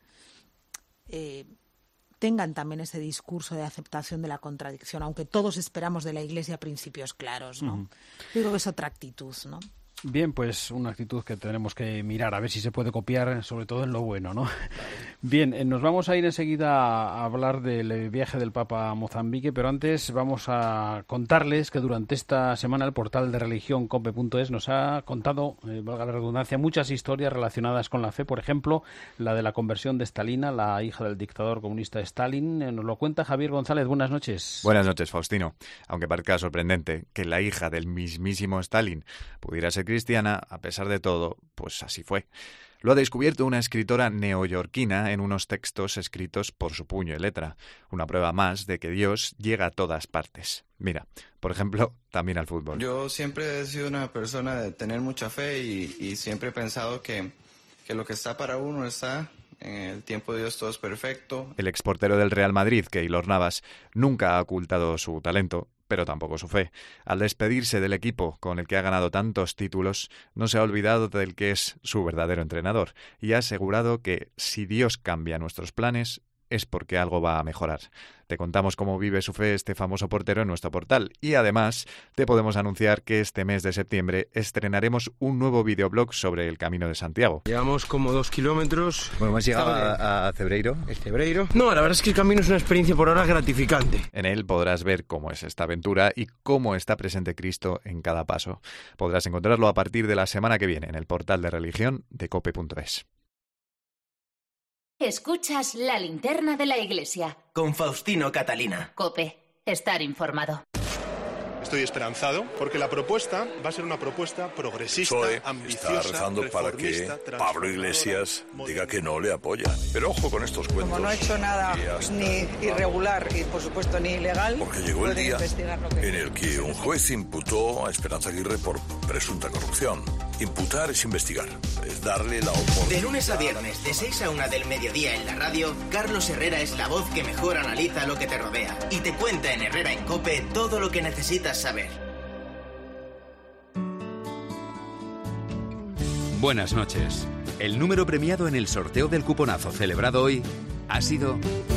Eh, tengan también ese discurso de aceptación de la contradicción, aunque todos esperamos de la Iglesia principios claros, ¿no? Uh-huh. Yo creo que es otra actitud, ¿no? Bien, pues una actitud que tenemos que mirar, a ver si se puede copiar, sobre todo en lo bueno, ¿no? Bien, eh, nos vamos a ir enseguida a hablar del viaje del Papa a Mozambique, pero antes vamos a contarles que durante esta semana el portal de religión cope punto es nos ha contado, eh, valga la redundancia, muchas historias relacionadas con la fe. Por ejemplo, la de la conversión de Stalina, la hija del dictador comunista Stalin. Eh, nos lo cuenta Javier González. Buenas noches. Buenas noches, Faustino. Aunque parezca sorprendente que la hija del mismísimo Stalin pudiera ser cristiana, a pesar de todo, pues así fue. Lo ha descubierto una escritora neoyorquina en unos textos escritos por su puño y letra. Una prueba más de que Dios llega a todas partes. Mira, por ejemplo, también al fútbol. Yo siempre he sido una persona de tener mucha fe y, y siempre he pensado que, que lo que está para uno está. En el tiempo de Dios todo es perfecto. El exportero del Real Madrid, Keylor Navas, nunca ha ocultado su talento, pero tampoco su fe. Al despedirse del equipo con el que ha ganado tantos títulos, no se ha olvidado del que es su verdadero entrenador y ha asegurado que si Dios cambia nuestros planes es porque algo va a mejorar. Te contamos cómo vive su fe este famoso portero en nuestro portal y además te podemos anunciar que este mes de septiembre estrenaremos un nuevo videoblog sobre el Camino de Santiago. Llevamos como dos kilómetros. Bueno, hemos llegado a, a Cebreiro. ¿El Cebreiro? No, la verdad es que el camino es una experiencia por ahora gratificante. En él podrás ver cómo es esta aventura y cómo está presente Cristo en cada paso. Podrás encontrarlo a partir de la semana que viene en el portal de religión de cope punto es. Escuchas la linterna de la Iglesia. Con Faustino Catalina. COPE. Estar informado. Estoy esperanzado porque la propuesta va a ser una propuesta progresista, Zoe ambiciosa, está rezando para que Pablo Iglesias diga que no le apoya. Pero ojo con estos cuentos. Como no ha hecho nada ni irregular y por supuesto ni ilegal, porque llegó el día en el que un juez imputó a Esperanza Aguirre por presunta corrupción. Imputar es investigar, es darle la oportunidad. De lunes a viernes, de seis a una del mediodía en la radio, Carlos Herrera es la voz que mejor analiza lo que te rodea y te cuenta en Herrera en COPE todo lo que necesitas saber. Buenas noches. El número premiado en el sorteo del cuponazo celebrado hoy ha sido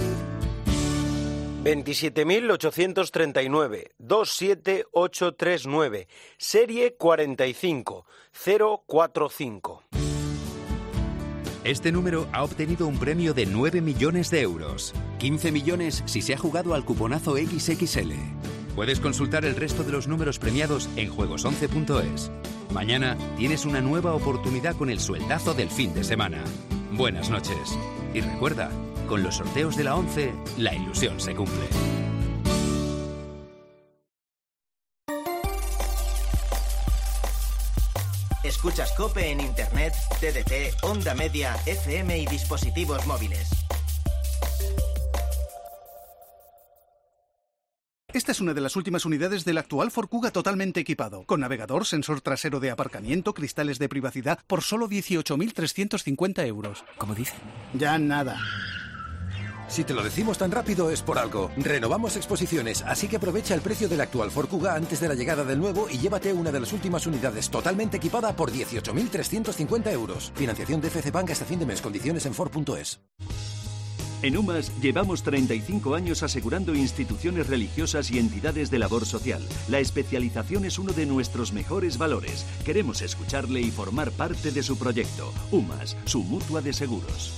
veintisiete mil ochocientos treinta y nueve, veintisiete mil ochocientos treinta y nueve, serie cuarenta y cinco cero cuarenta y cinco. Este número ha obtenido un premio de nueve millones de euros. quince millones si se ha jugado al cuponazo equis equis ele. Puedes consultar el resto de los números premiados en juegos once punto es. Mañana tienes una nueva oportunidad con el sueldazo del fin de semana. Buenas noches. Y recuerda, con los sorteos de la ONCE, la ilusión se cumple. Escuchas COPE en Internet, T D T, Onda Media, F M y dispositivos móviles. Esta es una de las últimas unidades del actual Ford Kuga totalmente equipado, con navegador, sensor trasero de aparcamiento, cristales de privacidad, por solo dieciocho mil trescientos cincuenta euros. ¿Cómo dice? Ya nada. Si te lo decimos tan rápido es por algo. Renovamos exposiciones, así que aprovecha el precio del actual Ford Kuga antes de la llegada del nuevo y llévate una de las últimas unidades totalmente equipada por dieciocho mil trescientos cincuenta euros. Financiación de F C Bank hasta fin de mes. Condiciones en Ford punto es. En UMAS llevamos treinta y cinco años asegurando instituciones religiosas y entidades de labor social. La especialización es uno de nuestros mejores valores. Queremos escucharle y formar parte de su proyecto. UMAS, su mutua de seguros.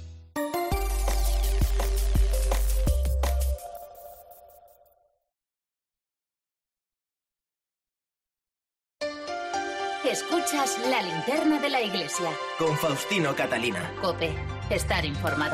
Escuchas la linterna de la iglesia. Con Faustino Catalina. COPE. Estar informado.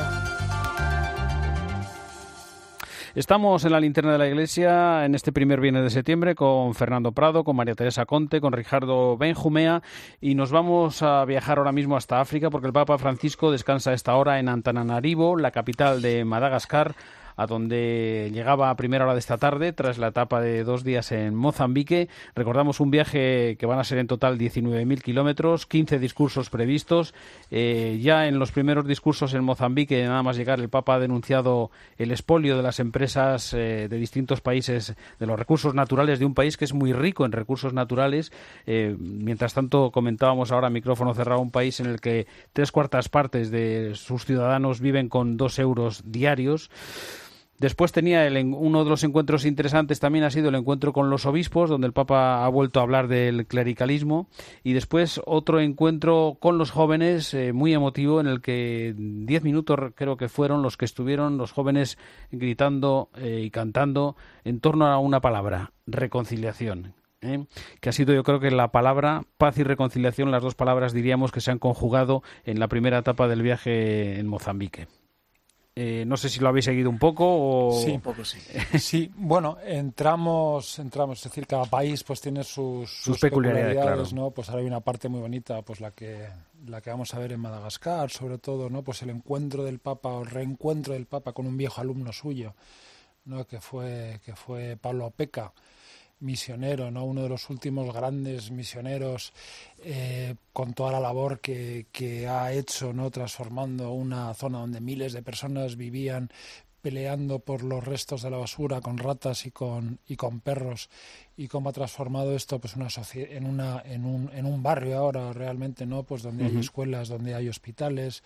Estamos en la linterna de la iglesia en este primer viernes de septiembre con Fernando Prado, con María Teresa Conte, con Ricardo Benjumea y nos vamos a viajar ahora mismo hasta África porque el Papa Francisco descansa a esta hora en Antananarivo, la capital de Madagascar, a donde llegaba a primera hora de esta tarde tras la etapa de dos días en Mozambique. Recordamos un viaje que van a ser en total diecinueve mil kilómetros, quince discursos previstos. Eh, ya en los primeros discursos en Mozambique, nada más llegar, el Papa ha denunciado el expolio de las empresas eh, de distintos países, de los recursos naturales de un país que es muy rico en recursos naturales. Eh, mientras tanto, comentábamos ahora a micrófono cerrado, un país en el que tres cuartas partes de sus ciudadanos viven con dos euros diarios. Después tenía el, uno de los encuentros interesantes también ha sido el encuentro con los obispos, donde el Papa ha vuelto a hablar del clericalismo, y después otro encuentro con los jóvenes eh, muy emotivo, en el que diez minutos creo que fueron los que estuvieron los jóvenes gritando eh, y cantando en torno a una palabra: reconciliación. ¿eh? Que ha sido, yo creo que la palabra paz y reconciliación, las dos palabras diríamos que se han conjugado en la primera etapa del viaje en Mozambique. Eh, no sé si lo habéis seguido un poco o... Sí, un poco sí. Sí, bueno, entramos, entramos, es decir, cada país pues tiene sus, sus, sus peculiaridades, peculiaridades, claro. ¿no? Pues ahora hay una parte muy bonita, pues la que la que vamos a ver en Madagascar, sobre todo, ¿no? Pues el encuentro del Papa, o el reencuentro del Papa con un viejo alumno suyo, ¿no? Que fue que fue Pablo Opeka, misionero, ¿no? Uno de los últimos grandes misioneros, eh, con toda la labor que, que ha hecho, ¿no? Transformando una zona donde miles de personas vivían peleando por los restos de la basura con ratas y con y con perros, y cómo ha transformado esto pues una socie- en una en un en un barrio ahora realmente, ¿no? Pues donde uh-huh. hay escuelas, donde hay hospitales,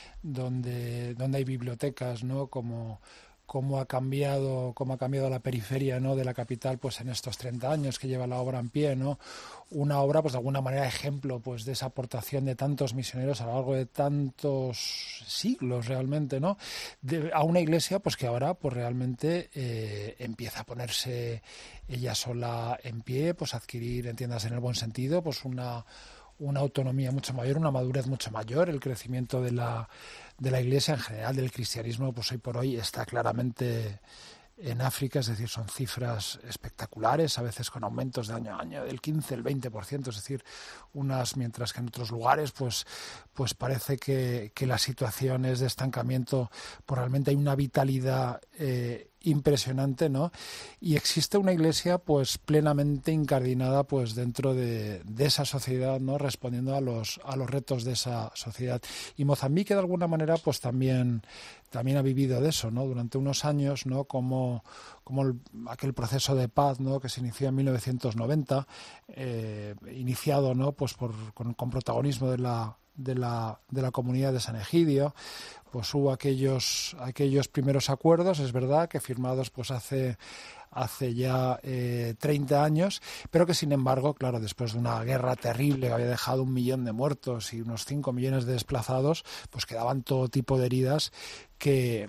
donde donde hay bibliotecas, ¿no? Como cómo ha cambiado cómo ha cambiado la periferia, ¿no? De la capital pues en estos treinta años que lleva la obra en pie, ¿no? Una obra pues de alguna manera ejemplo pues de esa aportación de tantos misioneros a lo largo de tantos siglos realmente, ¿no? De, a una iglesia pues que ahora pues realmente eh, empieza a ponerse ella sola en pie, pues adquirir, entiendas en el buen sentido, pues una una autonomía mucho mayor, una madurez mucho mayor, el crecimiento de la de la Iglesia en general, del cristianismo, pues hoy por hoy está claramente en África, es decir, son cifras espectaculares, a veces con aumentos de año a año del quince, el veinte por ciento, es decir, unas, mientras que en otros lugares pues pues parece que, que la situación es de estancamiento, pues realmente hay una vitalidad eh, impresionante, ¿no? Y existe una iglesia pues plenamente incardinada pues dentro de, de esa sociedad, ¿no? Respondiendo a los a los retos de esa sociedad. Y Mozambique de alguna manera pues también también ha vivido de eso, ¿no? Durante unos años, ¿no? Como como el, aquel proceso de paz, ¿no? Que se inició en mil novecientos noventa, eh, iniciado, ¿no? Pues por con, con protagonismo de la de la de la comunidad de San Egidio, pues hubo aquellos aquellos primeros acuerdos, es verdad, que firmados pues hace hace ya eh, treinta años, pero que sin embargo, claro, después de una guerra terrible que había dejado un millón de muertos y unos cinco millones de desplazados, pues quedaban todo tipo de heridas que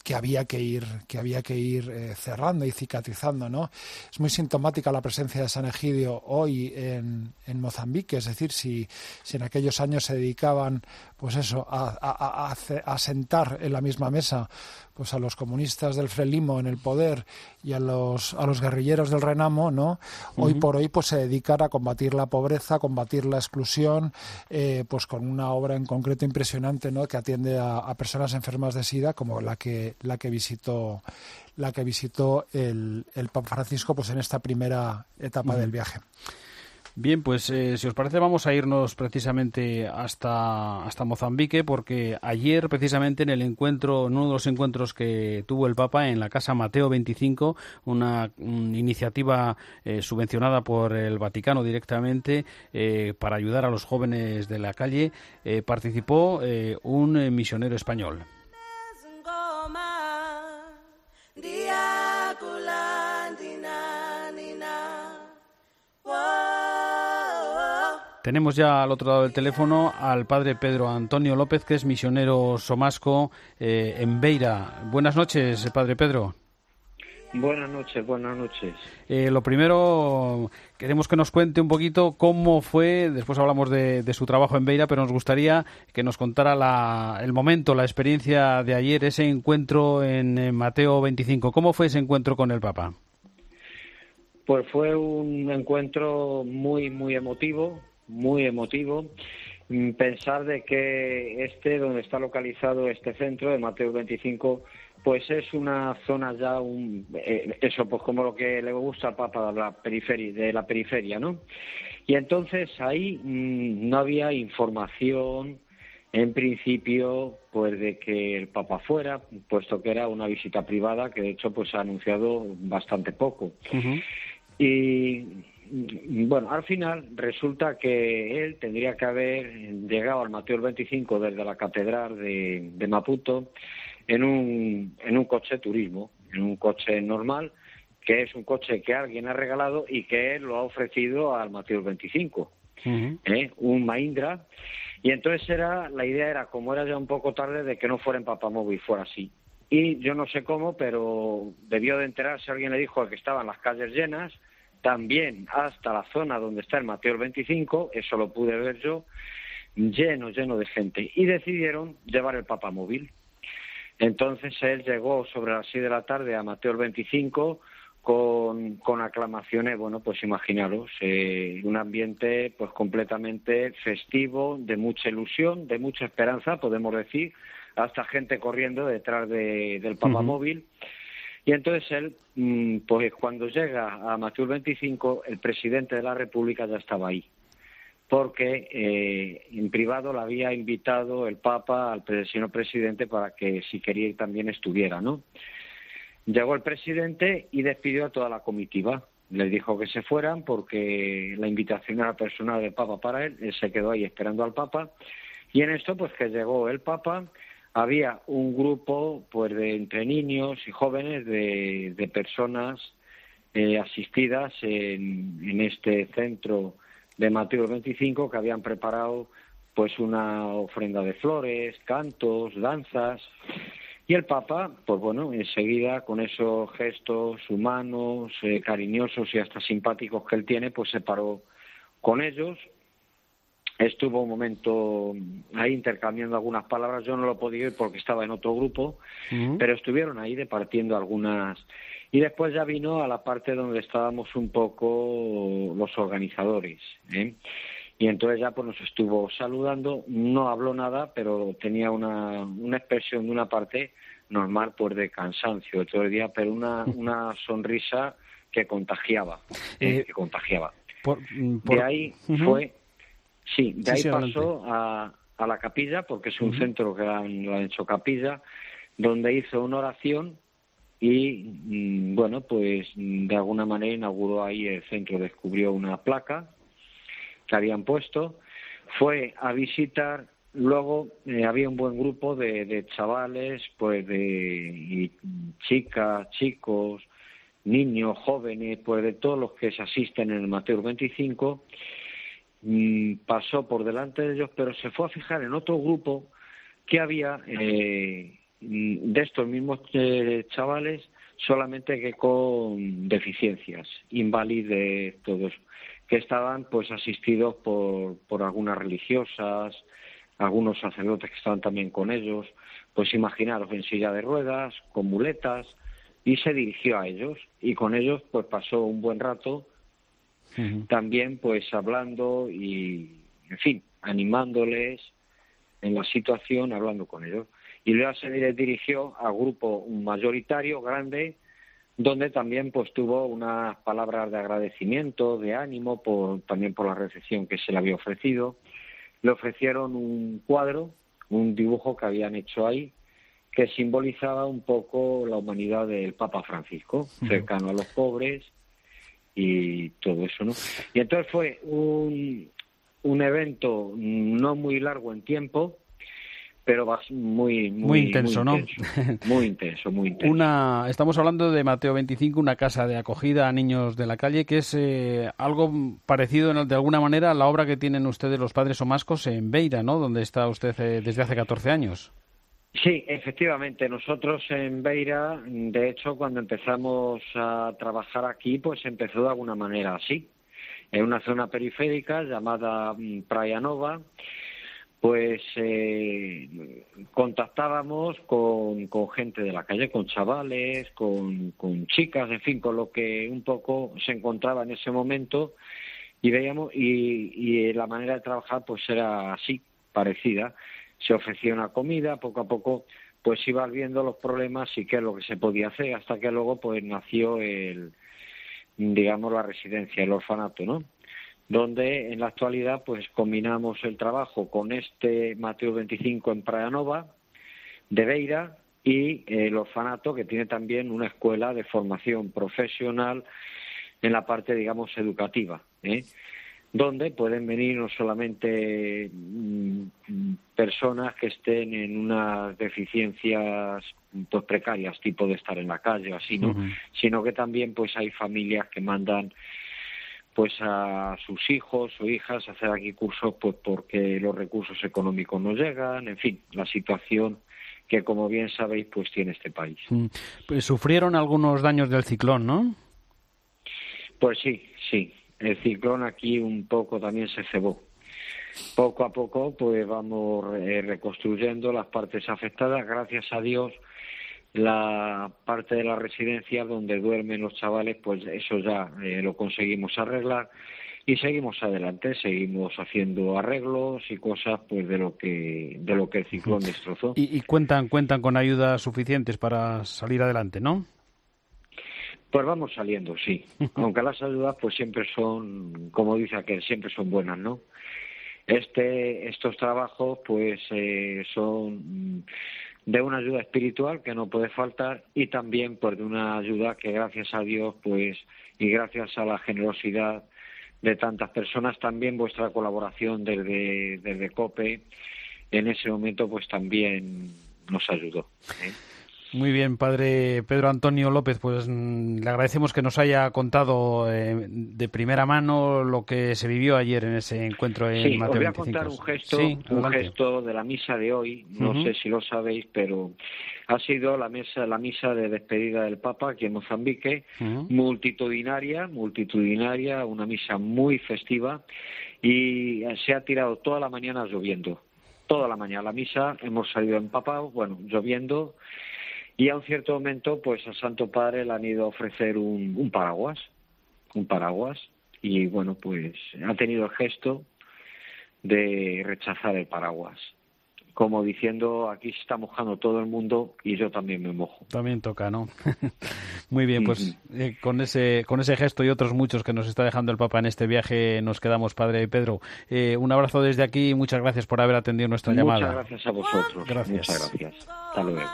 que había que ir que había que ir eh, cerrando y cicatrizando, ¿no? Es muy sintomática la presencia de San Egidio hoy en, en Mozambique, es decir, si, si en aquellos años se dedicaban, pues eso, a, a, a, a sentar en la misma mesa pues a los comunistas del Frelimo en el poder y a los a los guerrilleros del Renamo, ¿no? Hoy uh-huh. por hoy pues se dedican a combatir la pobreza, a combatir la exclusión, eh, pues con una obra en concreto impresionante, ¿no? Que atiende a, a personas enfermas de SIDA, como la que la que visitó la que visitó el, el Papa Francisco pues en esta primera etapa uh-huh. del viaje. Bien, pues eh, si os parece vamos a irnos precisamente hasta, hasta Mozambique, porque ayer precisamente en el encuentro, en uno de los encuentros que tuvo el Papa en la Casa Mateo veinticinco, una, una iniciativa eh, subvencionada por el Vaticano directamente eh, para ayudar a los jóvenes de la calle, eh, participó eh, un eh, misionero español. Tenemos ya al otro lado del teléfono al padre Pedro Antonio López, que es misionero somasco eh, en Beira. Buenas noches, padre Pedro. Buenas noches, buenas noches. Eh, lo primero, queremos que nos cuente un poquito cómo fue, después hablamos de, de su trabajo en Beira, pero nos gustaría que nos contara la, el momento, la experiencia de ayer, ese encuentro en, en Mateo veinticinco. ¿Cómo fue ese encuentro con el Papa? Pues fue un encuentro muy, muy emotivo. muy emotivo, pensar de que este, donde está localizado este centro de Mateo veinticinco, pues es una zona ya, un, eh, eso, pues como lo que le gusta al Papa de la periferia, de la periferia, ¿no? Y entonces ahí mmm, no había información, en principio, pues de que el Papa fuera, puesto que era una visita privada, que de hecho pues ha anunciado bastante poco. Uh-huh. Y bueno, al final resulta que él tendría que haber llegado al Mateo veinticinco desde la catedral de, de Maputo en un, en un coche turismo, en un coche normal, que es un coche que alguien ha regalado y que él lo ha ofrecido al Mateo veinticinco, uh-huh. ¿eh? un Mahindra. Y entonces era la idea era, como era ya un poco tarde, de que no fuera en Papamóvil, fuera así. Y yo no sé cómo, pero debió de enterarse, alguien le dijo que estaban las calles llenas, también hasta la zona donde está el Mateo veinticinco, eso lo pude ver yo, lleno, lleno de gente. Y decidieron llevar el Papamóvil. Entonces él llegó sobre las seis de la tarde a Mateo veinticinco con, con aclamaciones, bueno, pues imaginaros, eh, un ambiente pues completamente festivo, de mucha ilusión, de mucha esperanza, podemos decir, hasta gente corriendo detrás de, del Papamóvil. Uh-huh. Y entonces él, pues cuando llega a Mateo veinticinco, el presidente de la República ya estaba ahí, porque eh, en privado le había invitado el Papa al señor presidente para que si quería ir también estuviera, ¿no? Llegó el presidente y despidió a toda la comitiva. Les dijo que se fueran porque la invitación era personal del Papa para él. Él se quedó ahí esperando al Papa. Y en esto, pues que llegó el Papa. Había un grupo pues de entre niños y jóvenes de, de personas eh, asistidas en, en este centro de Mateo veinticinco, que habían preparado pues una ofrenda de flores, cantos, danzas. Y el Papa, pues bueno, enseguida con esos gestos humanos, eh, cariñosos y hasta simpáticos que él tiene, pues se paró con ellos. Estuvo un momento ahí intercambiando algunas palabras, yo no lo podía oír porque estaba en otro grupo, uh-huh. pero estuvieron ahí departiendo algunas. Y después ya vino a la parte donde estábamos un poco los organizadores, ¿eh? Y entonces ya pues nos estuvo saludando, no habló nada, pero tenía una, una expresión de una parte normal pues de cansancio todo el día, pero una, una sonrisa que contagiaba, ¿eh? Eh, que contagiaba. Por, por... De ahí uh-huh. fue... Sí, de ahí sí, sí, pasó a, a la capilla, porque es un uh-huh. centro que han, lo han hecho capilla, donde hizo una oración y, mmm, bueno, pues de alguna manera inauguró ahí el centro, descubrió una placa que habían puesto, fue a visitar, luego eh, había un buen grupo de, de chavales, pues de y chicas, chicos, niños, jóvenes, pues de todos los que se asisten en el Mateo veinticinco, pasó por delante de ellos, pero se fue a fijar en otro grupo que había, eh, de estos mismos eh, chavales, solamente que con deficiencias, inválides, todos, que estaban pues asistidos por, por algunas religiosas, algunos sacerdotes que estaban también con ellos, pues imaginaros, en silla de ruedas, con muletas, y se dirigió a ellos, y con ellos pues pasó un buen rato, uh-huh. también pues hablando y, en fin, animándoles en la situación, hablando con ellos. Y luego se dirigió al grupo mayoritario, grande, donde también pues tuvo unas palabras de agradecimiento, de ánimo, por, también por la recepción que se le había ofrecido. Le ofrecieron un cuadro, un dibujo que habían hecho ahí, que simbolizaba un poco la humanidad del Papa Francisco, cercano a los pobres y todo eso, ¿no? Y entonces fue un, un evento no muy largo en tiempo, pero muy, muy, muy intenso, muy ¿no? Intenso, muy intenso, muy intenso. Una, estamos hablando de Mateo veinticinco, una casa de acogida a niños de la calle, que es eh, algo parecido de alguna manera a la obra que tienen ustedes los Padres Somascos en Beira, ¿no? Donde está usted eh, desde hace catorce años. Sí, efectivamente. Nosotros en Beira, de hecho, cuando empezamos a trabajar aquí, pues empezó de alguna manera así. En una zona periférica llamada Praia Nova, pues eh, contactábamos con, con gente de la calle, con chavales, con, con chicas, en fin, con lo que un poco se encontraba en ese momento, y veíamos, y, y la manera de trabajar pues era así, parecida. Se ofrecía una comida, poco a poco pues iba viendo los problemas y qué es lo que se podía hacer, hasta que luego pues nació el, digamos, la residencia, el orfanato, ¿no? Donde en la actualidad pues combinamos el trabajo con este Mateo veinticinco en Praia Nova de Beira y el orfanato, que tiene también una escuela de formación profesional en la parte, digamos, educativa, ¿eh? Donde pueden venir no solamente mmm, personas que estén en unas deficiencias pues precarias, tipo de estar en la calle o así, ¿no? Uh-huh. Sino que también pues hay familias que mandan pues a sus hijos o hijas a hacer aquí cursos pues porque los recursos económicos no llegan, en fin, la situación que, como bien sabéis, pues tiene este país. Pues sufrieron algunos daños del ciclón, ¿no? Pues sí, sí. El ciclón aquí un poco también se cebó. Poco a poco pues vamos eh, reconstruyendo las partes afectadas. Gracias a Dios, la parte de la residencia donde duermen los chavales, pues eso ya eh, lo conseguimos arreglar y seguimos adelante, seguimos haciendo arreglos y cosas pues de lo que de lo que el ciclón destrozó. Y, y cuentan cuentan con ayudas suficientes para salir adelante, ¿no? Pues vamos saliendo, sí. Aunque las ayudas pues siempre son, como dice aquel, siempre son buenas, ¿no? Este, estos trabajos pues eh, son de una ayuda espiritual que no puede faltar y también pues de una ayuda que, gracias a Dios, pues y gracias a la generosidad de tantas personas, también vuestra colaboración desde, desde COPE en ese momento pues también nos ayudó, ¿eh? Muy bien, padre Pedro Antonio López, pues le agradecemos que nos haya contado eh, de primera mano lo que se vivió ayer en ese encuentro en sí, Mateo veinticinco. Sí, os voy a contar un gesto, sí, un gesto de la misa de hoy, no uh-huh. sé si lo sabéis, pero ha sido la misa, la misa de despedida del Papa aquí en Mozambique, uh-huh. multitudinaria, multitudinaria, una misa muy festiva, y se ha tirado toda la mañana lloviendo, toda la mañana la misa, hemos salido empapados, bueno, lloviendo. Y a un cierto momento, pues al Santo Padre le han ido a ofrecer un, un paraguas, un paraguas, y bueno, pues ha tenido el gesto de rechazar el paraguas, como diciendo, aquí se está mojando todo el mundo y yo también me mojo. También toca, ¿no? Muy bien, pues eh, con ese con ese gesto y otros muchos que nos está dejando el Papa en este viaje nos quedamos, padre Pedro. Eh, un abrazo desde aquí y muchas gracias por haber atendido nuestra muchas llamada. Muchas gracias a vosotros. Gracias. Muchas gracias. Hasta luego.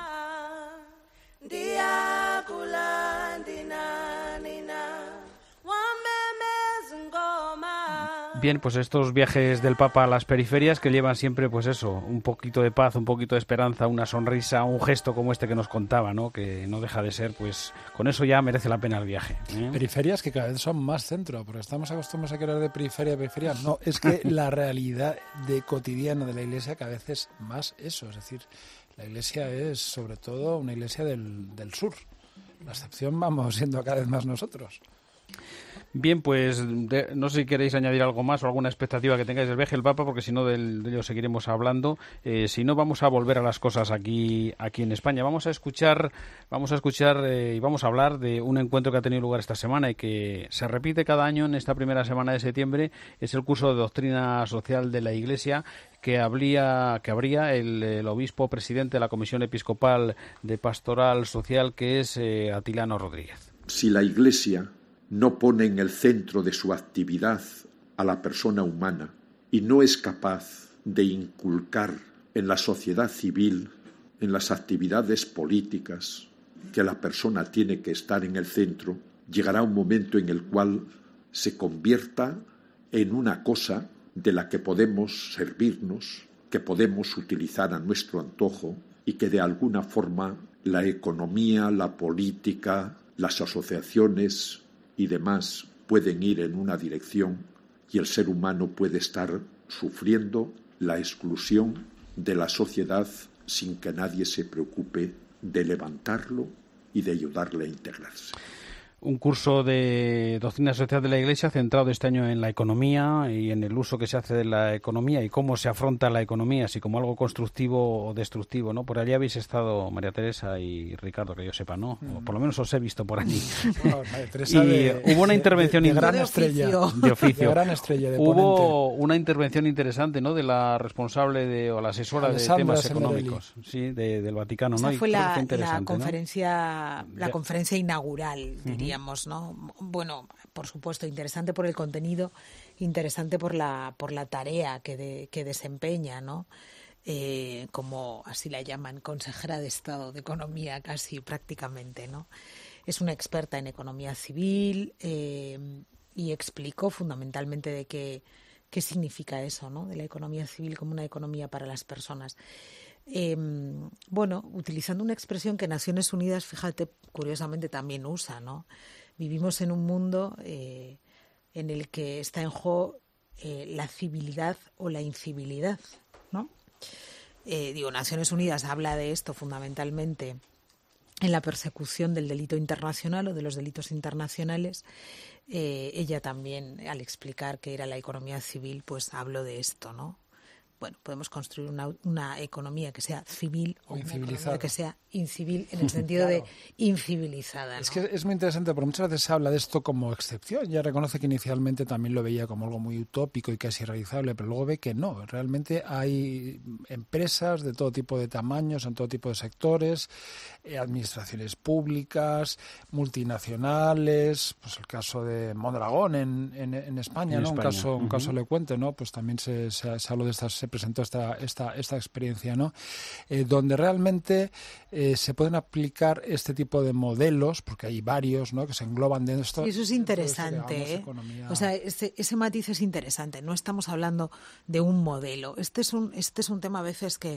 Bien, pues estos viajes del Papa a las periferias que llevan siempre, pues eso, un poquito de paz, un poquito de esperanza, una sonrisa, un gesto como este que nos contaba, ¿no? Que no deja de ser, pues con eso ya merece la pena el viaje, ¿eh? Periferias que cada vez son más centro, porque estamos acostumbrados a querer de periferia a periferia. No, es que la realidad de cotidiana de la Iglesia cada vez es más eso, es decir, La Iglesia es, sobre todo, una Iglesia del, del sur. La excepción vamos siendo cada vez más nosotros. Bien, pues de, no sé si queréis añadir algo más o alguna expectativa que tengáis del viaje del Papa, porque si no del, de ello seguiremos hablando. Eh, si no, vamos a volver a las cosas aquí aquí en España. Vamos a escuchar vamos a escuchar eh, y vamos a hablar de un encuentro que ha tenido lugar esta semana y que se repite cada año en esta primera semana de septiembre. Es el curso de Doctrina Social de la Iglesia que habría que habría el, el obispo presidente de la Comisión Episcopal de Pastoral Social, que es eh, Atilano Rodríguez. Si la Iglesia no pone en el centro de su actividad a la persona humana y no es capaz de inculcar en la sociedad civil, en las actividades políticas, que la persona tiene que estar en el centro, llegará un momento en el cual se convierta en una cosa de la que podemos servirnos, que podemos utilizar a nuestro antojo y que de alguna forma la economía, la política, las asociaciones y demás pueden ir en una dirección y el ser humano puede estar sufriendo la exclusión de la sociedad sin que nadie se preocupe de levantarlo y de ayudarle a integrarse. Un curso de doctrina social de la Iglesia centrado este año en la economía y en el uso que se hace de la economía y cómo se afronta la economía, si como algo constructivo o destructivo, ¿no? Por allí habéis estado, María Teresa y Ricardo, que yo sepa, ¿no? O por lo menos os he visto por allí. Bueno, María Teresa y de, hubo una intervención de, de, de gran in... estrella, de oficio. De gran estrella, de hubo ponente. Una intervención interesante, ¿no? De la responsable de o la asesora Alessandra de temas Semerelli. Económicos, sí, de, del Vaticano, Esa ¿no? fue y la, fue la ¿no? conferencia, la ya. conferencia inaugural, diríamos, uh-huh. ¿no? Bueno, por supuesto, interesante por el contenido, interesante por la por la tarea que de, que desempeña, ¿no? Eh, como así la llaman, consejera de Estado de Economía, casi prácticamente, ¿no? Es una experta en economía civil eh, y explicó fundamentalmente de qué qué significa eso, ¿no? De la economía civil como una economía para las personas. Eh, bueno, utilizando una expresión que Naciones Unidas, fíjate, curiosamente también usa, ¿no? Vivimos en un mundo eh, en el que está en juego eh, la civilidad o la incivilidad, ¿no? Eh, digo, Naciones Unidas habla de esto fundamentalmente en la persecución del delito internacional o de los delitos internacionales. Eh, ella también, al explicar qué era la economía civil, pues habló de esto, ¿no? Bueno, podemos construir una, una economía que sea civil o una economía que sea incivil en el sentido claro. de incivilizada, ¿no? Es que es muy interesante porque muchas veces se habla de esto como excepción. Ya reconoce que inicialmente también lo veía como algo muy utópico y casi irrealizable, pero luego ve que no. Realmente hay empresas de todo tipo de tamaños, en todo tipo de sectores, eh, administraciones públicas, multinacionales, pues el caso de Mondragón en, en, en España, en ¿no? España. Un caso, uh-huh. un caso le cuento, ¿no? Pues también se, se, se habló de estas, se presentó esta, esta, esta experiencia, ¿no? Eh, donde realmente eh, se pueden aplicar este tipo de modelos, porque hay varios, ¿no? Que se engloban dentro de esto. Y eso es interesante, esto, digamos, ¿eh? Economía... O sea, ese, ese matiz es interesante. No estamos hablando de un modelo. Este es un, este es un tema a veces que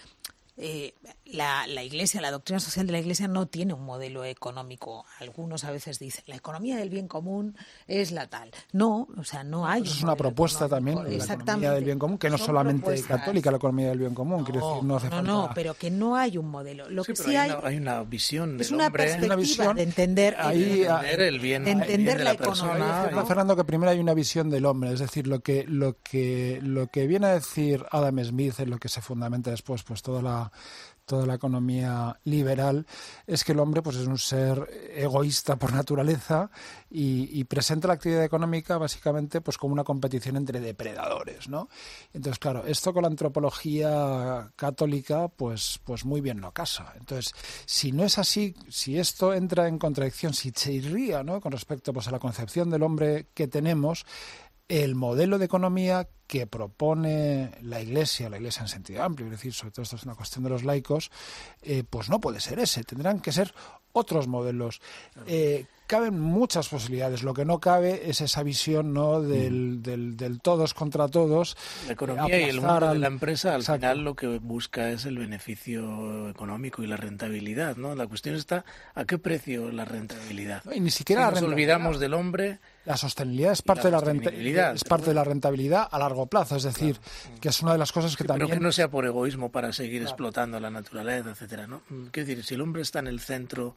Eh, la, la Iglesia, la doctrina social de la Iglesia no tiene un modelo económico. Algunos a veces dicen, la economía del bien común es la tal. No, o sea, no hay. Eso es una propuesta también, la economía del bien común, que no es solamente propuestas. católica la economía del bien común. No, quiero decir, no, hace no, falta... no, pero que no hay un modelo. Lo sí, que pero sí hay, hay, una, hay una visión del es una hombre, perspectiva una visión, de entender, ahí, de entender el bien, de, entender el bien de la, la persona. ¿no? Fernando, que primero hay una visión del hombre, es decir, lo que lo que lo que viene a decir Adam Smith, en lo que se fundamenta después, pues toda la toda la economía liberal, es que el hombre pues es un ser egoísta por naturaleza y, y presenta la actividad económica básicamente pues como una competición entre depredadores, ¿no? Entonces, claro, esto con la antropología católica pues, pues muy bien no casa. Entonces, si no es así, si esto entra en contradicción, si se irría, ¿no? Con respecto pues a la concepción del hombre que tenemos, el modelo de economía que propone la Iglesia, la Iglesia en sentido amplio, es decir, sobre todo esto es una cuestión de los laicos, eh, pues no puede ser ese, tendrán que ser otros modelos. Eh, caben muchas posibilidades, lo que no cabe es esa visión, ¿no? del, del, del todos contra todos. La economía y el mundo al... de la empresa al Exacto. final lo que busca es el beneficio económico y la rentabilidad, ¿no? La cuestión está a qué precio la rentabilidad. Y ni siquiera si nos olvidamos del hombre, La sostenibilidad es parte, la de, la renta, es parte de la rentabilidad a largo plazo, es decir, claro. que es una de las cosas que sí, también... Pero que no sea por egoísmo para seguir claro. explotando la naturaleza, etcétera, ¿no? Quiero decir, si el hombre está en el centro,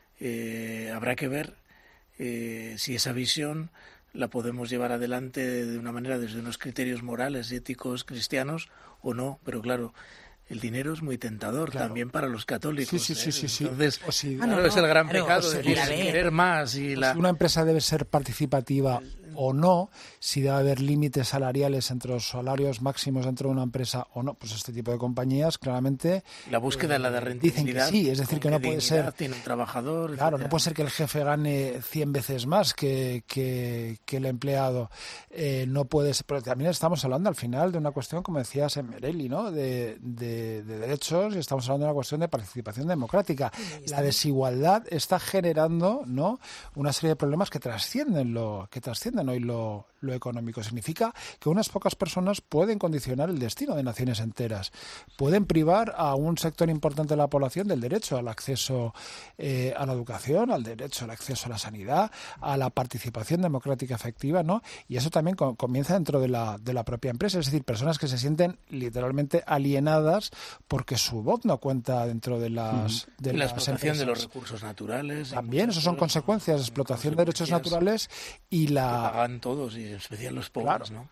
eh, habrá que ver eh, si esa visión la podemos llevar adelante de una manera desde unos criterios morales, éticos, cristianos o no, pero claro... El dinero es muy tentador claro. también para los católicos. Sí, sí, sí, ¿eh? sí, Entonces, o si, ah, no, no, es el gran claro, pecado o de si, querer más. Y la... si una empresa debe ser participativa o no, si debe haber límites salariales entre los salarios máximos dentro de una empresa o no, pues este tipo de compañías claramente... La búsqueda eh, la de rentabilidad. Dicen que sí, es decir, que no puede ser... Tiene un trabajador... Claro, etcétera. No puede ser que el jefe gane cien veces más que, que, que el empleado. Eh, no puede ser... Pero también estamos hablando al final de una cuestión, como decías en Merelli, ¿no? De, de, de derechos y estamos hablando de una cuestión de participación democrática. La desigualdad está generando, ¿no?, una serie de problemas que trascienden lo que trascienden hoy lo, lo económico. Significa que unas pocas personas pueden condicionar el destino de naciones enteras, pueden privar a un sector importante de la población del derecho al acceso eh, a la educación, al derecho al acceso a la sanidad, a la participación democrática efectiva, ¿no? Y eso también co- comienza dentro de la, de la propia empresa, es decir, personas que se sienten literalmente alienadas porque su voz no cuenta dentro de las mm. de y la las explotación empresas. De los recursos naturales. También, eso son consecuencias de explotación de derechos naturales y la... Que pagan todos, y en especial los pobres, claro. ¿no?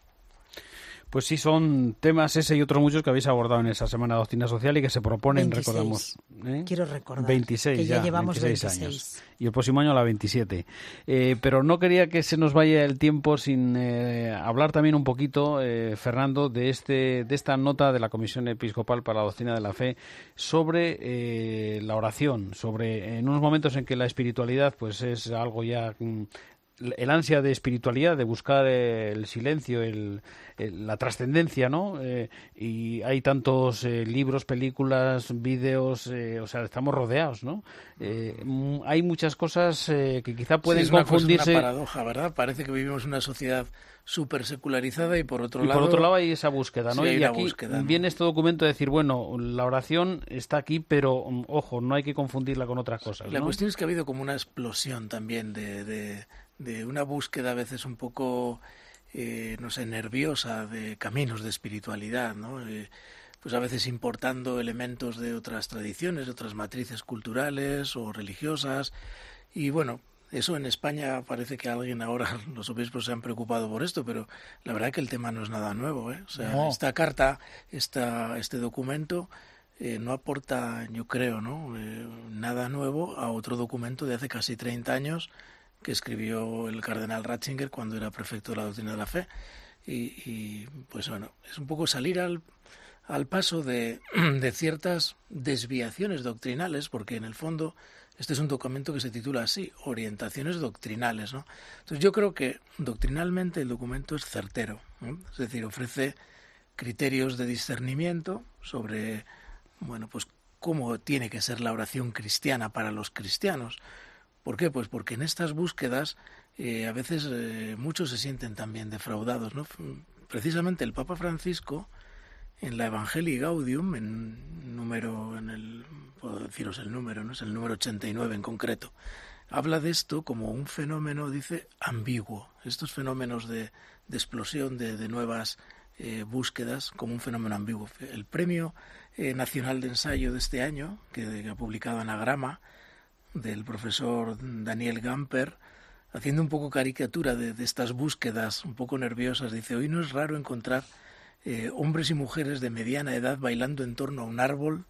Pues sí, son temas ese y otros muchos que habéis abordado en esa Semana de Doctrina Social y que se proponen, veintiséis. recordamos. ¿eh? Quiero recordar veintiséis que ya, ya llevamos veintiséis, veintiséis años. Y el próximo año la veintisiete. Eh, pero no quería que se nos vaya el tiempo sin eh, hablar también un poquito, eh, Fernando, de este de esta nota de la Comisión Episcopal para la Doctrina de la Fe sobre eh, la oración, sobre en unos momentos en que la espiritualidad pues es algo ya... Mm, el ansia de espiritualidad, de buscar eh, el silencio, el, el, la trascendencia, ¿no? Eh, y hay tantos eh, libros, películas, vídeos, eh, o sea, estamos rodeados, ¿no? Eh, m- hay muchas cosas eh, que quizá pueden sí, es una confundirse. Es una paradoja, ¿verdad? Parece que vivimos en una sociedad súper secularizada y por otro y lado... por otro lado hay esa búsqueda, ¿no? Sí, y aquí búsqueda, ¿no? viene este documento de decir, bueno, la oración está aquí, pero, ojo, no hay que confundirla con otras cosas, La ¿no? cuestión es que ha habido como una explosión también de... de... de una búsqueda a veces un poco, eh, no sé, nerviosa de caminos de espiritualidad, ¿no? Eh, pues a veces importando elementos de otras tradiciones, de otras matrices culturales o religiosas. Y bueno, eso en España parece que alguien ahora, los obispos se han preocupado por esto, pero la verdad que el tema no es nada nuevo, ¿eh? O sea, no. esta carta, esta, este documento... Eh, no aporta, yo creo, ¿no? Eh, nada nuevo a otro documento de hace casi treinta años que escribió el cardenal Ratzinger cuando era prefecto de la Doctrina de la Fe. Y, y pues bueno, es un poco salir al, al paso de, de ciertas desviaciones doctrinales, porque en el fondo este es un documento que se titula así, Orientaciones Doctrinales, ¿no? Entonces yo creo que doctrinalmente el documento es certero, ¿no? Es decir, ofrece criterios de discernimiento sobre, bueno, pues cómo tiene que ser la oración cristiana para los cristianos. ¿Por qué? Pues porque en estas búsquedas eh, a veces eh, muchos se sienten también defraudados, ¿no? Precisamente el Papa Francisco, en la Evangelii Gaudium, en número, en el, puedo deciros el número, ¿no? Es el número ochenta y nueve en concreto, habla de esto como un fenómeno, dice, ambiguo. Estos fenómenos de, de explosión de, de nuevas eh, búsquedas como un fenómeno ambiguo. El Premio eh, Nacional de Ensayo de este año, que, que ha publicado Anagrama, del profesor Daniel Gamper, haciendo un poco caricatura de, de estas búsquedas un poco nerviosas, dice, hoy no es raro encontrar eh, hombres y mujeres de mediana edad bailando en torno a un árbol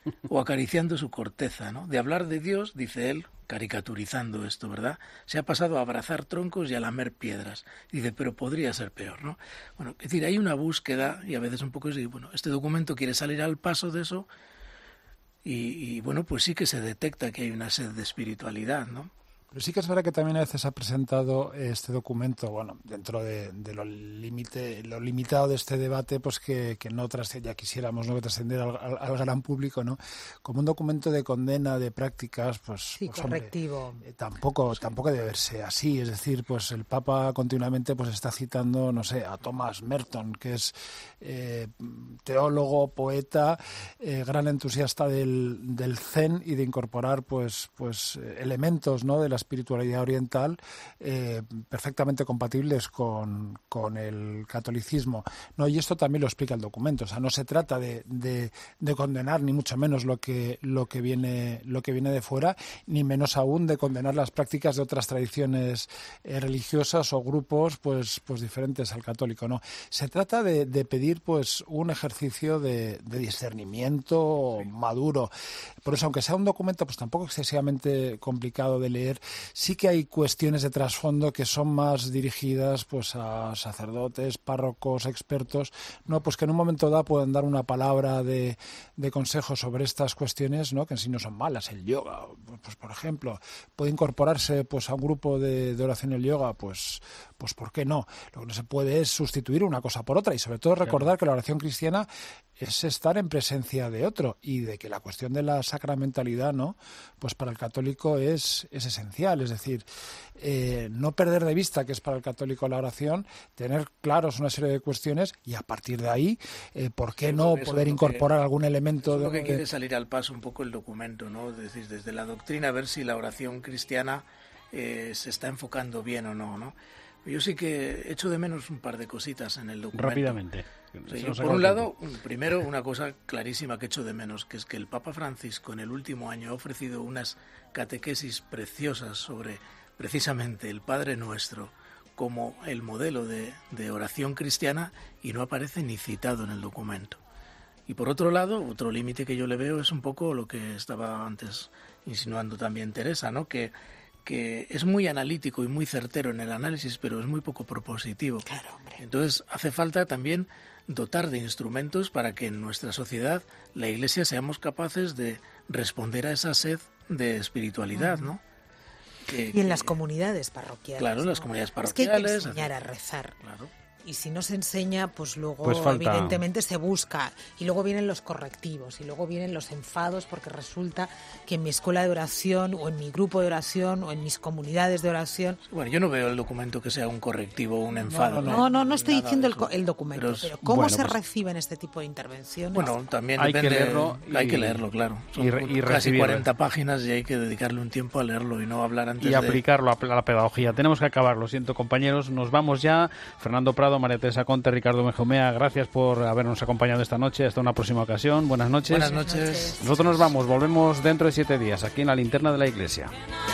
o acariciando su corteza, ¿no? De hablar de Dios, dice él, caricaturizando esto, ¿verdad? Se ha pasado a abrazar troncos y a lamer piedras. Dice, pero podría ser peor, ¿no? Bueno, es decir, hay una búsqueda y a veces un poco es, bueno, este documento quiere salir al paso de eso. Y, y bueno, pues sí que se detecta que hay una sed de espiritualidad, ¿no? Pero sí que es verdad que también a veces ha presentado este documento, bueno, dentro de, de lo límite, lo limitado de este debate, pues que, que no trascendiera, ya quisiéramos, ¿no?, que trascendiera al, al, al gran público, ¿no? Como un documento de condena de prácticas, pues, sí, pues correctivo. Hombre, eh, tampoco, tampoco debe verse así. Es decir, pues el Papa continuamente pues está citando, no sé, a Thomas Merton, que es eh, teólogo, poeta, eh, gran entusiasta del, del Zen y de incorporar, pues, pues elementos, ¿no?, de la espiritualidad oriental eh, perfectamente compatibles con, con el catolicismo, ¿no? Y esto también lo explica el documento. O sea, no se trata de, de, de condenar ni mucho menos lo que, lo que viene, lo que viene de fuera, ni menos aún de condenar las prácticas de otras tradiciones eh, religiosas o grupos pues, pues diferentes al católico, ¿no? Se trata de, de pedir pues un ejercicio de, de discernimiento sí. maduro. Por eso, aunque sea un documento pues tampoco excesivamente complicado de leer, sí que hay cuestiones de trasfondo que son más dirigidas pues a sacerdotes, párrocos, expertos, no, pues que en un momento dado pueden dar una palabra de, de consejo sobre estas cuestiones, ¿no? Que en sí no son malas. El yoga, pues por ejemplo, puede incorporarse pues a un grupo de, de oración el yoga, pues pues ¿por qué no? Lo que no se puede es sustituir una cosa por otra, y sobre todo recordar claro. que la oración cristiana es estar en presencia de otro, y de que la cuestión de la sacramentalidad, ¿no? Pues para el católico es, es esencial. Es decir, eh, no perder de vista que es para el católico la oración, tener claros una serie de cuestiones, y a partir de ahí, eh, ¿por qué no poder incorporar que, algún elemento? Eso es lo que de, quiere salir al paso un poco el documento, ¿no? Es decir, desde la doctrina, ver si la oración cristiana eh, se está enfocando bien o no, ¿no? Yo sí que echo de menos un par de cositas en el documento. Rápidamente. O sea, yo, por un lado, primero, una cosa clarísima que echo de menos, que es que el Papa Francisco en el último año ha ofrecido unas catequesis preciosas sobre precisamente el Padre Nuestro como el modelo de, de oración cristiana, y no aparece ni citado en el documento. Y por otro lado, otro límite que yo le veo es un poco lo que estaba antes insinuando también Teresa, ¿no? Que que es muy analítico y muy certero en el análisis, pero es muy poco propositivo. Claro, hombre. Entonces hace falta también dotar de instrumentos para que en nuestra sociedad, la Iglesia, seamos capaces de responder a esa sed de espiritualidad, ¿no? Que, y en que, las comunidades parroquiales. Claro, en ¿no? las comunidades parroquiales. Es que hay que enseñar a rezar. Claro. Y si no se enseña, pues luego pues falta... evidentemente se busca. Y luego vienen los correctivos, y luego vienen los enfados, porque resulta que en mi escuela de oración, o en mi grupo de oración, o en mis comunidades de oración... Bueno, yo no veo el documento que sea un correctivo o un enfado. No, no, no, no estoy diciendo el, el documento, pero, es, pero ¿cómo bueno, se pues, reciben este tipo de intervenciones? Bueno, también hay depende... Que leerlo y, hay que leerlo, claro. Son y, y casi cuarenta páginas, y hay que dedicarle un tiempo a leerlo y no hablar antes y de... Y aplicarlo a la pedagogía. Tenemos que acabar, lo siento, compañeros. Nos vamos ya. Fernando Prado, María Teresa Conte, Ricardo Benjumea, gracias por habernos acompañado esta noche. Hasta una próxima ocasión. Buenas noches. Buenas noches. Nosotros nos vamos. Volvemos dentro de siete días aquí en la Linterna de la Iglesia.